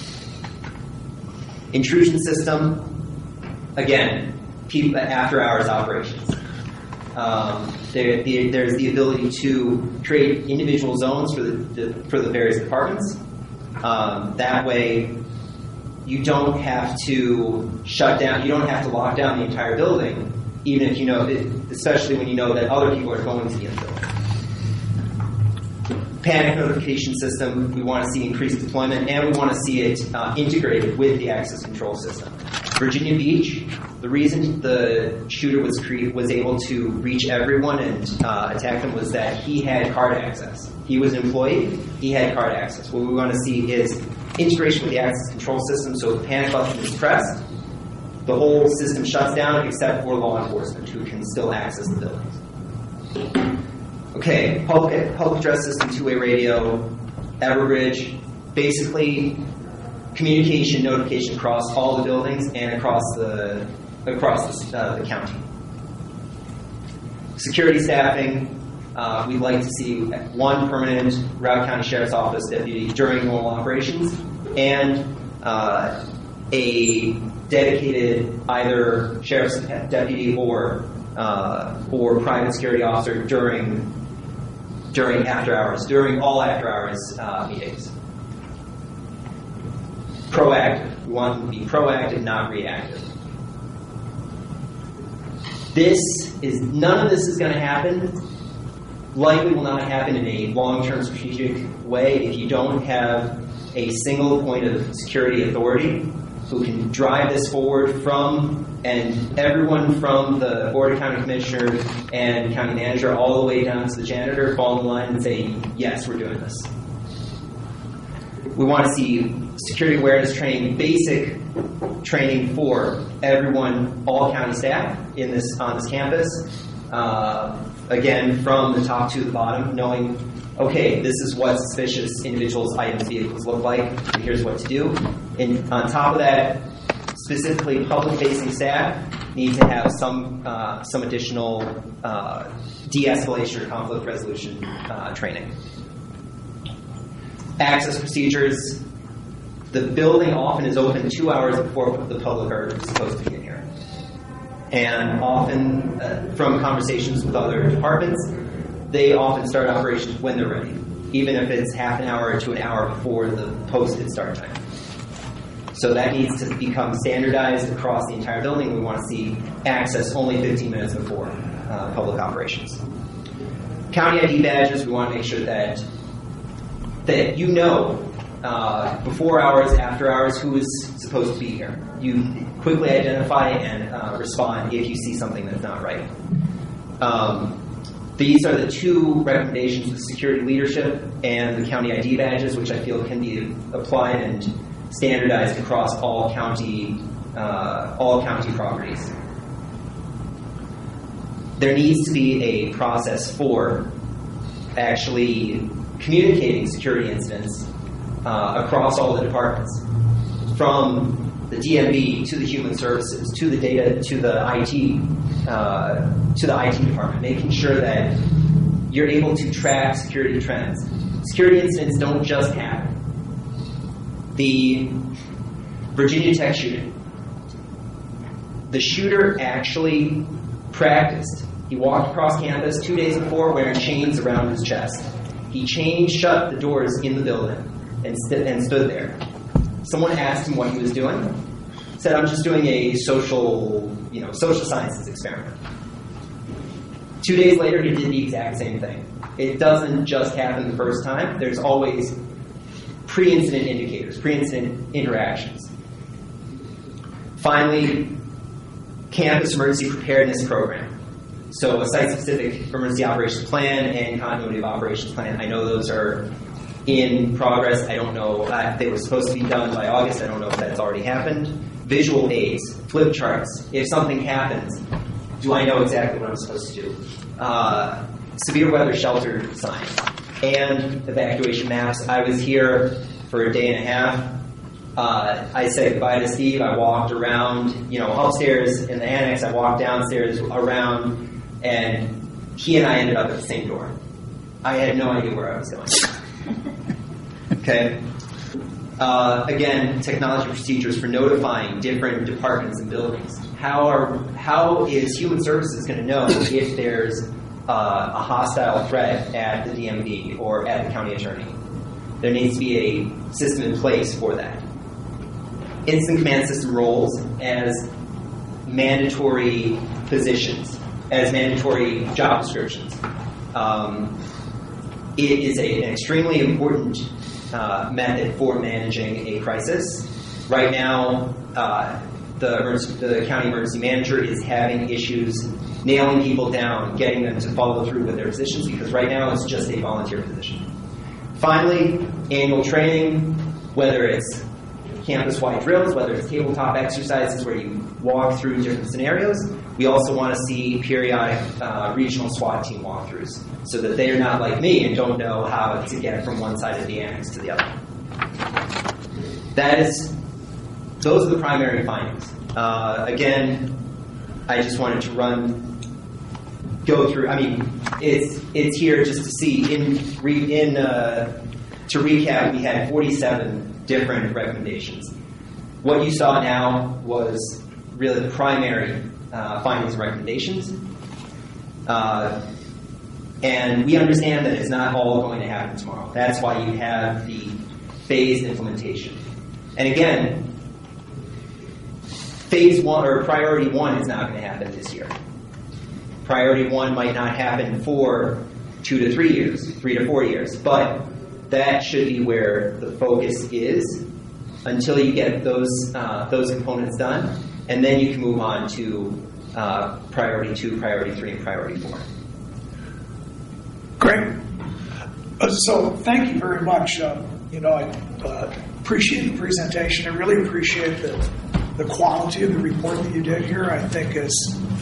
Intrusion system, again, people after hours operations. There's the ability to create individual zones for the various departments. That way, you don't have to shut down. You don't have to lock down the entire building, even if you know, especially when you know that other people are going to be in the building. Panic notification system, we want to see increased deployment, and we want to see it integrated with the access control system. Virginia Beach, the reason the shooter was able to reach everyone and attack them was that he had card access. He was an employee, he had card access. What we want to see is integration with the access control system, so if the panic button is pressed, the whole system shuts down except for law enforcement who can still access the buildings. Okay, public address system, two-way radio, Everbridge, basically communication, notification across all the buildings and across the county. Security staffing, we'd like to see one permanent Routt County Sheriff's Office deputy during normal operations and a dedicated either sheriff's deputy or private security officer during all after hours meetings. Proactive. We want them to be proactive, not reactive. None of this is going to happen. Likely will not happen in a long-term strategic way if you don't have a single point of security authority who can drive this forward and everyone from the Board of County Commissioner and County Manager all the way down to the janitor fall in line and say, yes, we're doing this. We want to see security awareness training, basic training for everyone, all county staff on this campus. Again, from the top to the bottom, knowing, okay, this is what suspicious individuals, items, vehicles look like, and here's what to do. And on top of that, specifically public-facing staff need to have some additional de-escalation or conflict resolution training. Access procedures. The building often is open 2 hours before the public are supposed to be in here. And often, from conversations with other departments, they often start operations when they're ready, even if it's half an hour to an hour before the posted start time. So that needs to become standardized across the entire building. We want to see access only 15 minutes before public operations. County ID badges, we want to make sure that you know before hours, after hours, who is supposed to be here. You quickly identify and respond if you see something that's not right. These are the two recommendations of security leadership and the county ID badges, which I feel can be applied and standardized across all county properties. There needs to be a process for actually communicating security incidents across all the departments, from the DMV to the human services to the data to the IT department, making sure that you're able to track security trends. Security incidents don't just happen. The Virginia Tech shooting. The shooter actually practiced. He walked across campus 2 days before wearing chains around his chest. He chained shut the doors in the building and stood there. Someone asked him what he was doing. He said, I'm just doing a social sciences experiment. 2 days later, he did the exact same thing. It doesn't just happen the first time. There's always pre-incident indicators, pre-incident interactions. Finally, campus emergency preparedness program. So a site-specific emergency operations plan and continuity of operations plan. I know those are in progress. I don't know. They were supposed to be done by August. I don't know if that's already happened. Visual aids, flip charts. If something happens, do I know exactly what I'm supposed to do? Severe weather shelter signs and evacuation maps. I was here for a day and a half. I said goodbye to Steve. I walked around, upstairs in the annex. I walked downstairs around, and he and I ended up at the same door. I had no idea where I was going. Okay. Again, technology procedures for notifying different departments and buildings. How is Human Services going to know if there's a hostile threat at the DMV or at the county attorney? There needs to be a system in place for that. Incident command system roles as mandatory positions, as mandatory job descriptions. It is an extremely important method for managing a crisis. Right now, the county emergency manager is having issues nailing people down, getting them to follow through with their positions, because right now it's just a volunteer position. Finally, annual training, whether it's campus-wide drills, whether it's tabletop exercises where you walk through different scenarios. We also want to see periodic regional SWAT team walkthroughs so that they are not like me and don't know how to get from one side of the annex to the other. Those are the primary findings. Again, I just wanted to go through. I mean, it's here just to see. To recap, we had 47 different recommendations. What you saw now was really the primary findings and recommendations. And we understand that it's not all going to happen tomorrow. That's why you have the phased implementation. And again, phase one or priority one is not going to happen this year. Priority one might not happen for 2 to 3 years, 3 to 4 years, but that should be where the focus is until you get those components done, and then you can move on to priority 2, priority 3, and priority 4. Great. So thank you very much. I appreciate the presentation. I really appreciate the quality of the report that you did here. I think as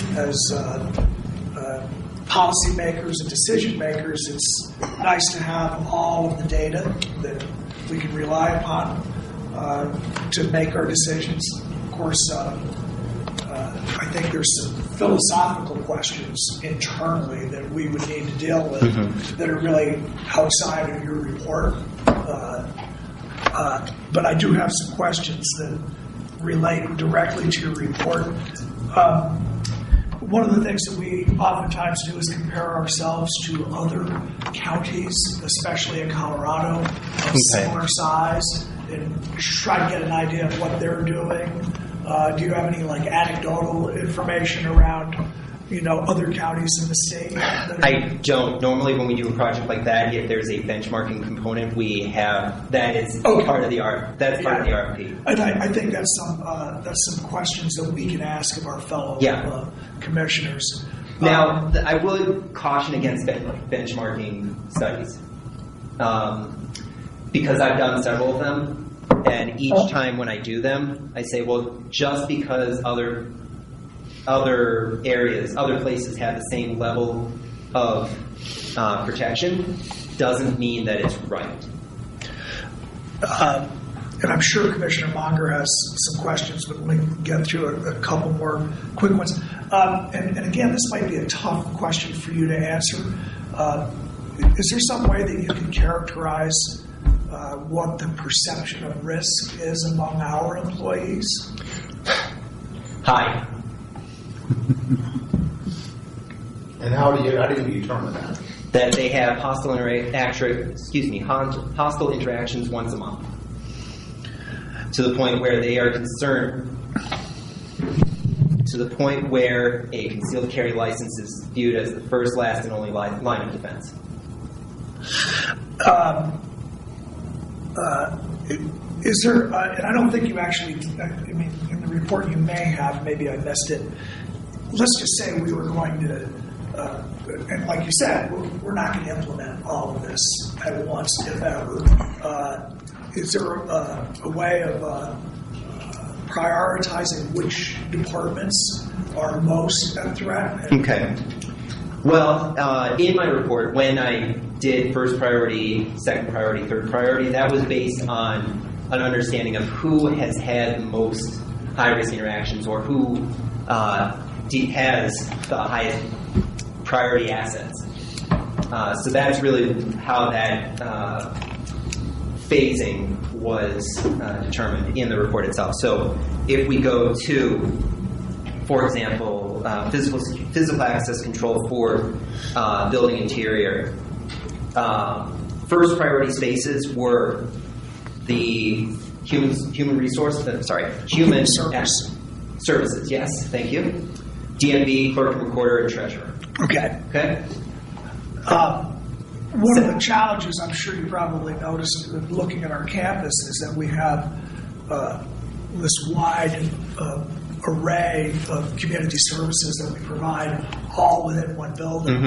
policymakers and decision makers, it's nice to have all of the data that we can rely upon to make our decisions. Of course, I think there's some philosophical questions internally that we would need to deal with that are really outside of your report. But I do have some questions that relate directly to your report. One of the things that we oftentimes do is compare ourselves to other counties, especially in Colorado, of similar size, and try to get an idea of what they're doing. Do you have any anecdotal information around, other counties in the state? I don't. Normally, when we do a project like that, if there's a benchmarking component, we have that is part of the That's part of the RFP. And I think that's some questions that we can ask of our fellow commissioners. Now, I would caution against benchmarking studies because I've done several of them. And each time when I do them, I say, well, just because other areas, other places have the same level of protection doesn't mean that it's right. And I'm sure Commissioner Monger has some questions, but let me get through a couple more quick ones. And again, this might be a tough question for you to answer. Is there some way that you can characterize what the perception of risk is among our employees? High. And how do you determine that? That they have hostile interactions once a month, to the point where they are concerned, to the point where a concealed carry license is viewed as the first, last, and only line of defense. Is there, and I don't think you actually, in the the report you may have, maybe I missed it. Let's just say we were going to, and like you said, we're not going to implement all of this at once, if ever. Is there a way of prioritizing which departments are most at threat? Okay. Well, in my report, when I did first priority, second priority, third priority, that was based on an understanding of who has had the most high-risk interactions or who has the highest priority assets. So that's really how that phasing was determined in the report itself. So if we go to, for example, physical access control for building interior, first priority spaces were the human services. Yes, thank you. DMV, clerk and recorder, and treasurer. Okay. Okay. One of the challenges I'm sure you probably noticed looking at our campus is that we have this wide array of community services that we provide all within one building.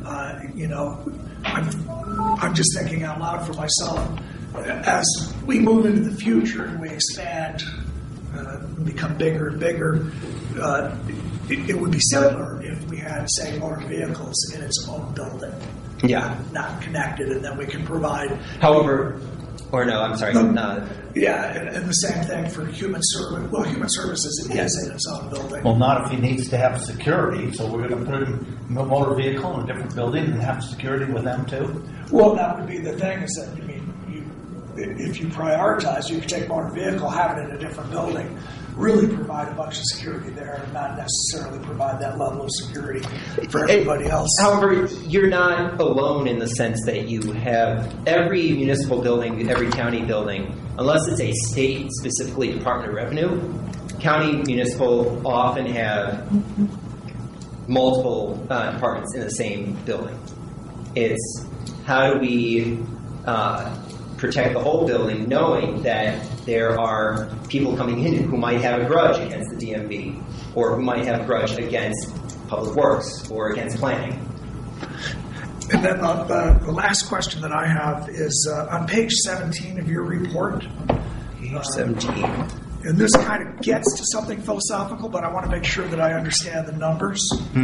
I'm just thinking out loud for myself. As we move into the future and we expand, become bigger and bigger, it would be similar if we had, say, motor vehicles in its own building. Yeah. Not connected, and then we can provide. However, or no, I'm sorry. Yeah, and the same thing for human service. Well, human services is in its own building. Well, not if he needs to have security. So we're going to put him in a motor vehicle in a different building and have security with them too. Well, that would be the thing. Is that if you prioritize, you can take motor vehicle, have it in a different building, really provide a bunch of security there, and not necessarily provide that level of security for everybody else. However, you're not alone in the sense that you have every municipal building, every county building, unless it's a state, specifically Department of Revenue, county municipal often have multiple departments in the same building. It's how do we protect the whole building, knowing that there are people coming in who might have a grudge against the DMV, or who might have a grudge against Public Works or against planning. And then the last question that I have is on page 17 of your report. Page 17. And this kind of gets to something philosophical, but I want to make sure that I understand the numbers.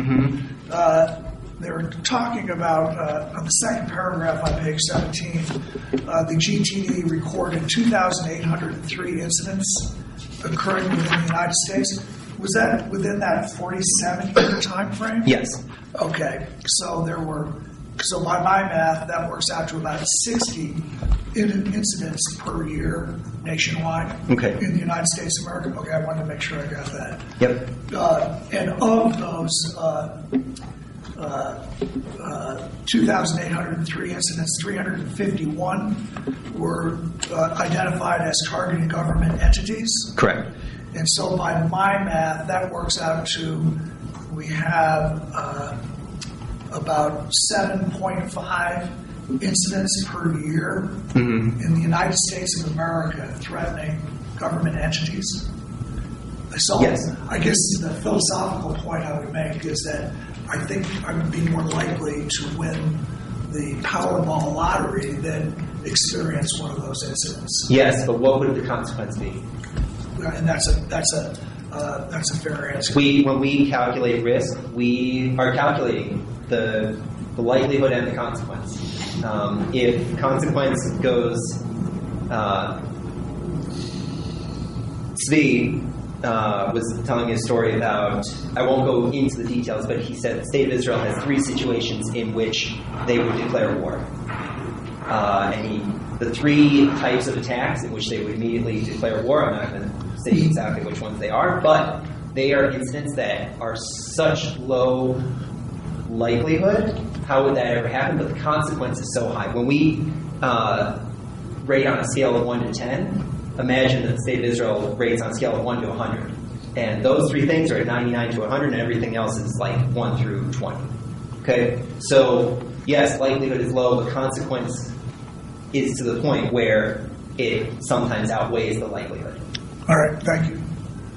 They're talking about, on the second paragraph on page 17, the GTD recorded 2,803 incidents occurring within the United States. Was that within that 47-year time frame? Yes. Okay. So by my math, that works out to about 60 incidents per year nationwide in the United States of America. Okay, I wanted to make sure I got that. Yep. And of those 2,803 incidents, 351 were identified as targeted government entities. Correct. And so by my math, that works out to we have about 7.5 incidents per year in the United States of America threatening government entities. So I guess the philosophical point I would make is that I think I would be more likely to win the Powerball lottery than experience one of those incidents. Yes, but what would the consequence be? And that's a fair answer. When we calculate risk, we are calculating the likelihood and the consequence. If consequence goes, Zvi was telling me a story about, I won't go into the details, but he said the state of Israel has 3 situations in which they would declare war. The 3 types of attacks in which they would immediately declare war, I'm not going to say exactly which ones they are, but they are incidents that are such low likelihood. How would that ever happen? But the consequence is so high. When we rate on a scale of 1 to 10, imagine that the state of Israel rates on a scale of 1 to 100. And those 3 things are at 99 to 100, and everything else is like 1 through 20. Okay? So, yes, likelihood is low, but consequence is to the point where it sometimes outweighs the likelihood. All right, thank you.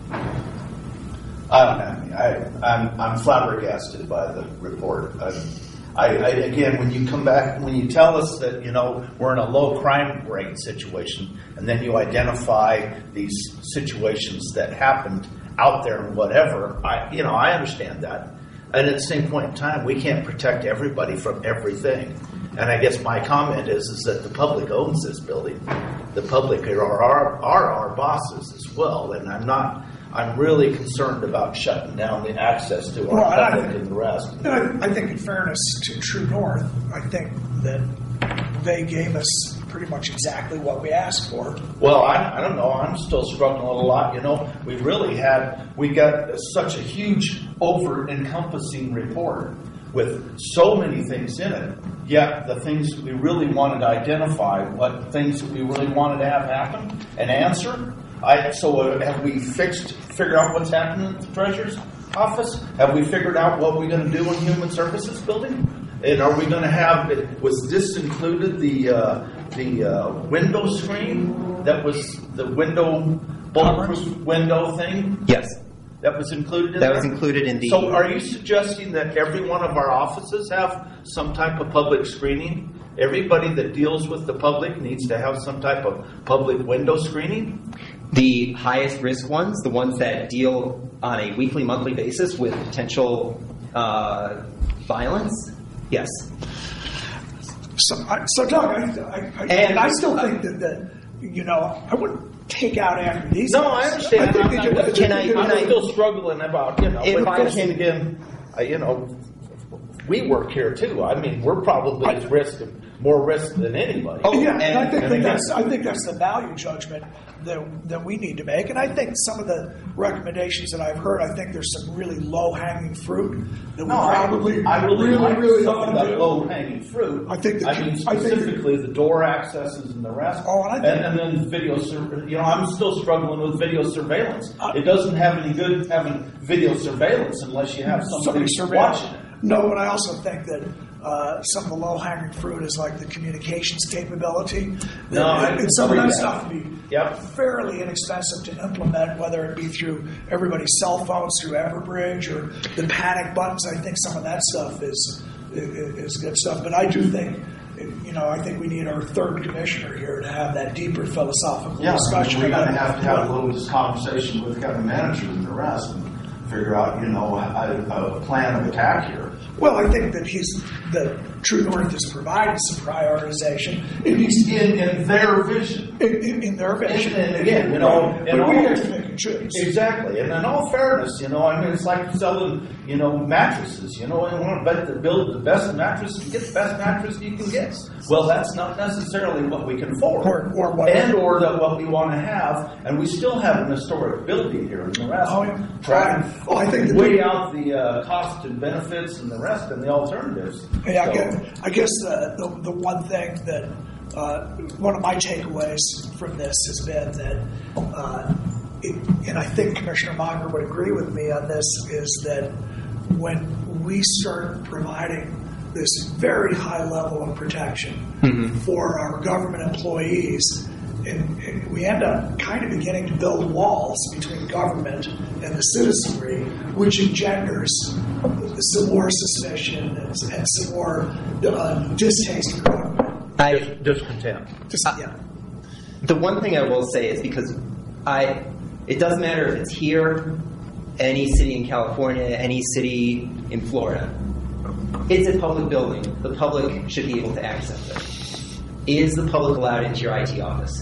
I don't have any. I'm flabbergasted by the report. Again, when you come back, when you tell us that, we're in a low crime rate situation, and then you identify these situations that happened out there and whatever, I understand that. And at the same point in time, we can't protect everybody from everything. And I guess my comment is that the public owns this building. The public are our bosses as well. And I'm really concerned about shutting down the access to our public and the rest. I think in fairness to True North, I think that they gave us pretty much exactly what we asked for. Well, I don't know. I'm still struggling a lot. We got such a huge over-encompassing report with so many things in it. Yet the things we really wanted to identify, what things we really wanted to have happen and answer. So have we figured out what's happening at the Treasurer's office? Have we figured out what we're going to do in Human Services building? And are we going to have? Was this included the window screen? That was the bulletproof window thing. Yes. That was included in That there? was included in the... So are you suggesting that every one of our offices have some type of public screening? Everybody that deals with the public needs to have some type of public window screening? The highest risk ones, the ones that deal on a weekly, monthly basis with potential violence, yes. So Doug, I still think that I wouldn't take out after these. No, I understand. I'm still struggling about, If I can again, we work here too. I mean, we're probably at more risk than anybody. Oh, yeah, and I think that's the value judgment that we need to make. And I think some of the recommendations that I've heard, I think there's some really low-hanging fruit that we probably I really like some ought of to that do. low-hanging fruit. I think specifically the door accesses and the rest. Oh, and then video. I'm still struggling with video surveillance. It doesn't have any good having video surveillance unless you have somebody watching it. No, but I also think that some of the low-hanging fruit is like the communications capability. And some of that stuff would be fairly inexpensive to implement, whether it be through everybody's cell phones, through Everbridge, or the panic buttons. I think some of that stuff is good stuff. But I do think, I think we need our third commissioner here to have that deeper philosophical discussion. We're going to have a little conversation with the county manager and the rest and figure out, a plan of attack here. Well, I think that True North is providing some prioritization. In their vision. In their vision. And again, but we have to pick and choose. Exactly. And in all fairness, it's like selling, mattresses. You want to build the best mattress and get the best mattress you can get. Well, that's not necessarily what we can afford. Or what we want to have. And we still have an historic building here in the rest. I think weigh out the cost and benefits and the rest and the alternatives. I guess the one thing that one of my takeaways from this has been that, and I think Commissioner Monger would agree with me on this, is that when we start providing this very high level of protection for our government employees, and we end up kind of beginning to build walls between government and the citizenry, which engenders some more suspicion and some more distaste for government. Discontent. The one thing I will say is because it doesn't matter if it's here, any city in California, any city in Florida. It's a public building. The public should be able to access it. Is the public allowed into your IT office?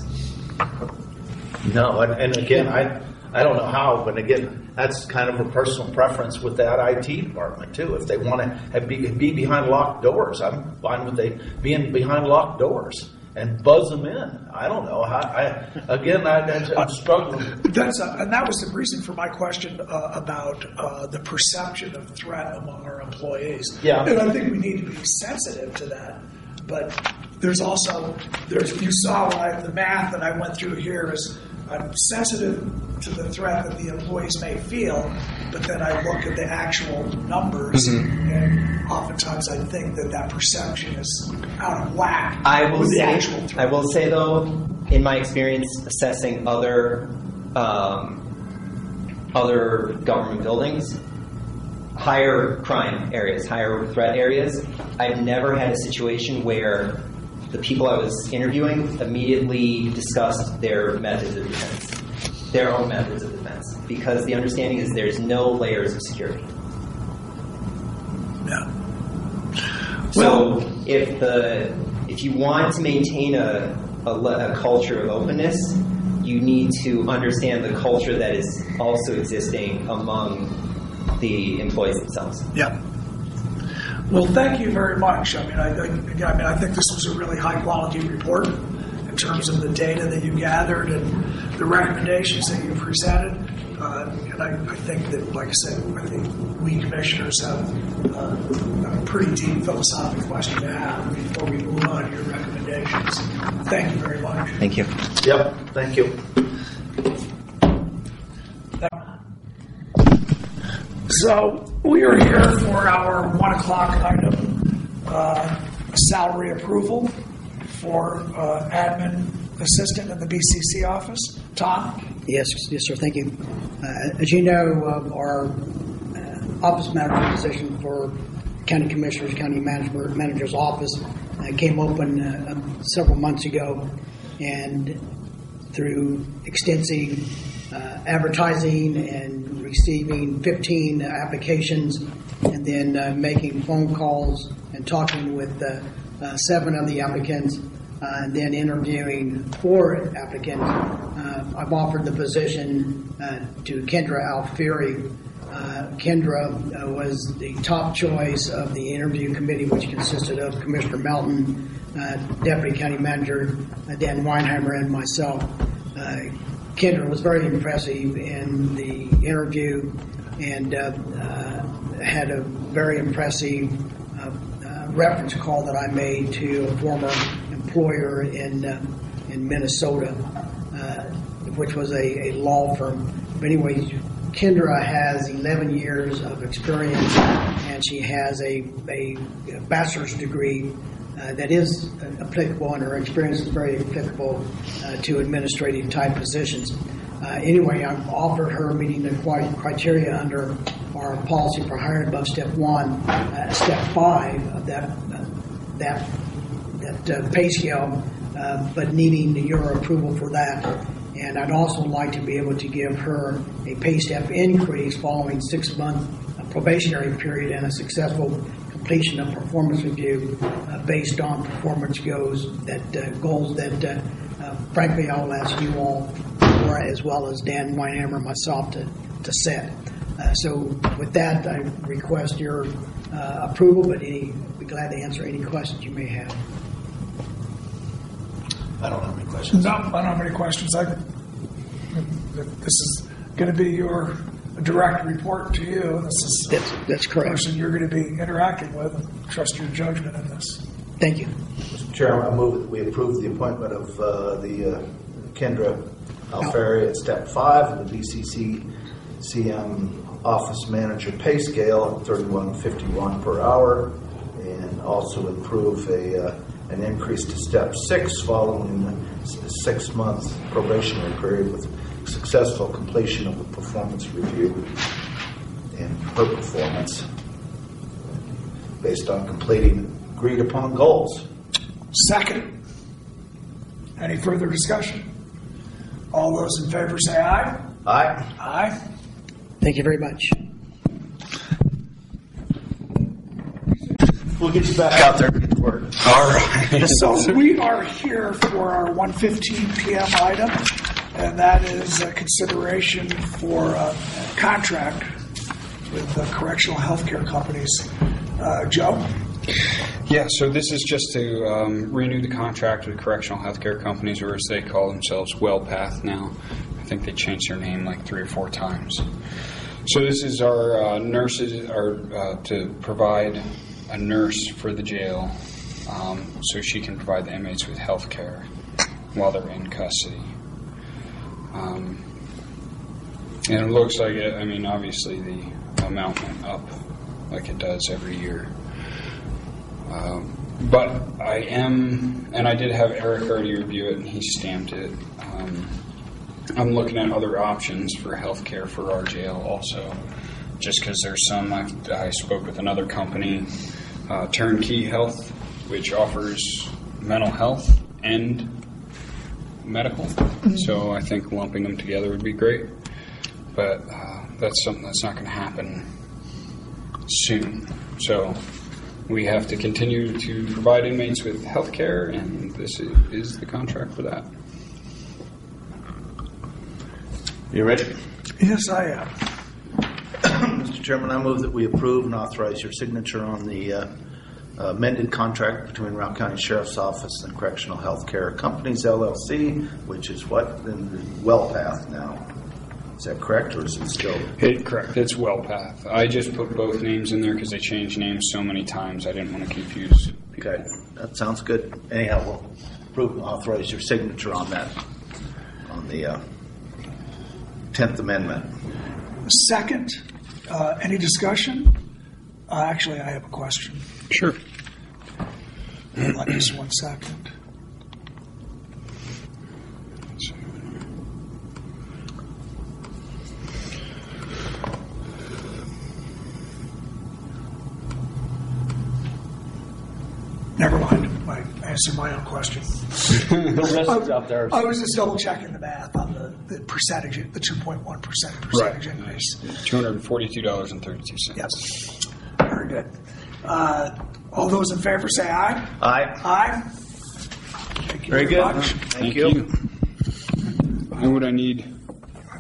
No, and again, I don't know how, but again, that's kind of a personal preference with that IT department too. If they want to be behind locked doors, I'm fine with they being behind locked doors and buzz them in. I don't know. I'm struggling. And that was the reason for my question about the perception of threat among our employees. Yeah. And I think we need to be sensitive to that. But you saw the math that I went through here is I'm sensitive to the threat that the employees may feel, but then I look at the actual numbers, and oftentimes I think that perception is out of whack. I will say though, in my experience assessing other other government buildings, higher crime areas, higher threat areas. I've never had a situation where the people I was interviewing immediately discussed their methods of defense, their own methods of defense, because the understanding is there's no layers of security. Yeah. So if you want to maintain a culture of openness, you need to understand the culture that is also existing among the employees themselves. Yeah. Well, thank you very much. I think this was a really high-quality report in terms of the data that you gathered and the recommendations that you presented. And I think that, like I said, I think we commissioners have a pretty deep philosophical question to have before we move on to your recommendations. Thank you very much. Thank you. Yep, thank you. So we are here for our 1 o'clock item, salary approval for admin assistant in the BCC office. Tom? Yes, sir. Thank you. As you know, our office manager position for county commissioners, county manager's office came open several months ago, and through extensive advertising and receiving 15 applications, and then making phone calls and talking with 7 of the applicants, and then interviewing 4 applicants, I've offered the position to Kendra Alfieri. Kendra was the top choice of the interview committee, which consisted of Commissioner Melton, Deputy County Manager Dan Weinheimer, and myself. Kendra was very impressive in the interview and had a very impressive reference call that I made to a former employer in Minnesota, which was a law firm. But anyways, Kendra has 11 years of experience, and she has a bachelor's degree that is applicable, and her experience is very applicable to administrative type positions. Anyway, I've offered her meeting the criteria under our policy for hiring above step 1, step 5 of that pay scale, but needing your approval for that. And I'd also like to be able to give her a pay step increase following 6-month probationary period and a successful completion of performance review based on performance goals that frankly I'll ask you all for, as well as Dan Weinhammer and myself to set. So with that, I request your approval, but I'd be glad to answer any questions you may have. I don't have any questions. No, I don't have any questions. This is going to be your direct report to you. This is that's correct. The person you're going to be interacting with. Trust your judgment in this. Thank you. Mr. Chairman, I move that we approve the appointment of the Kendra Alfieri at step 5 of the BCC-CM office manager pay scale at $31.51 per hour, and also approve an increase to step 6 following the 6-month probationary period with successful completion of the performance review and her performance based on completing agreed upon goals. Second. Any further discussion? All those in favor say aye. Aye. Aye. Thank you very much. We'll get you back out there and get to work. All right. So we are here for our 1:15 p.m. item, and that is a consideration for a contract with the correctional healthcare companies. Joe? Yeah, so this is just to renew the contract with correctional healthcare companies, or as they call themselves, WellPath now. I think they changed their name like 3 or 4 times. So this is our nurses, to provide a nurse for the jail so she can provide the inmates with health care while they're in custody. And it looks like it, I mean, obviously the amount went up like it does every year. But I did have Eric already review it, and he stamped it. I'm looking at other options for healthcare for our jail also, just because there's some. I spoke with another company, Turnkey Health, which offers mental health and medical. So I think lumping them together would be great. But that's something that's not going to happen soon. So we have to continue to provide inmates with health care, and this is the contract for that. You ready? Yes, I am. Mr. Chairman, I move that we approve and authorize your signature on the amended contract between Round County Sheriff's Office and Correctional Health Care Companies, LLC, which is what? In the WellPath now. Is that correct, or is it still? Correct. It's WellPath. I just put both names in there because they changed names so many times. I didn't want to confuse people. Okay, that sounds good. Anyhow, we'll approve and authorize your signature on that, on the 10th Amendment. Second, any discussion? Actually, I have a question. Sure. Just 1 second. Never mind. I answered my own question. The rest is out there. I was just double checking the math on the percentage, the 2.1% percentage increase. $242.32. Yes. Very good. All those in favor say aye. Aye. Aye. Thank you very much. Thank you. And what I need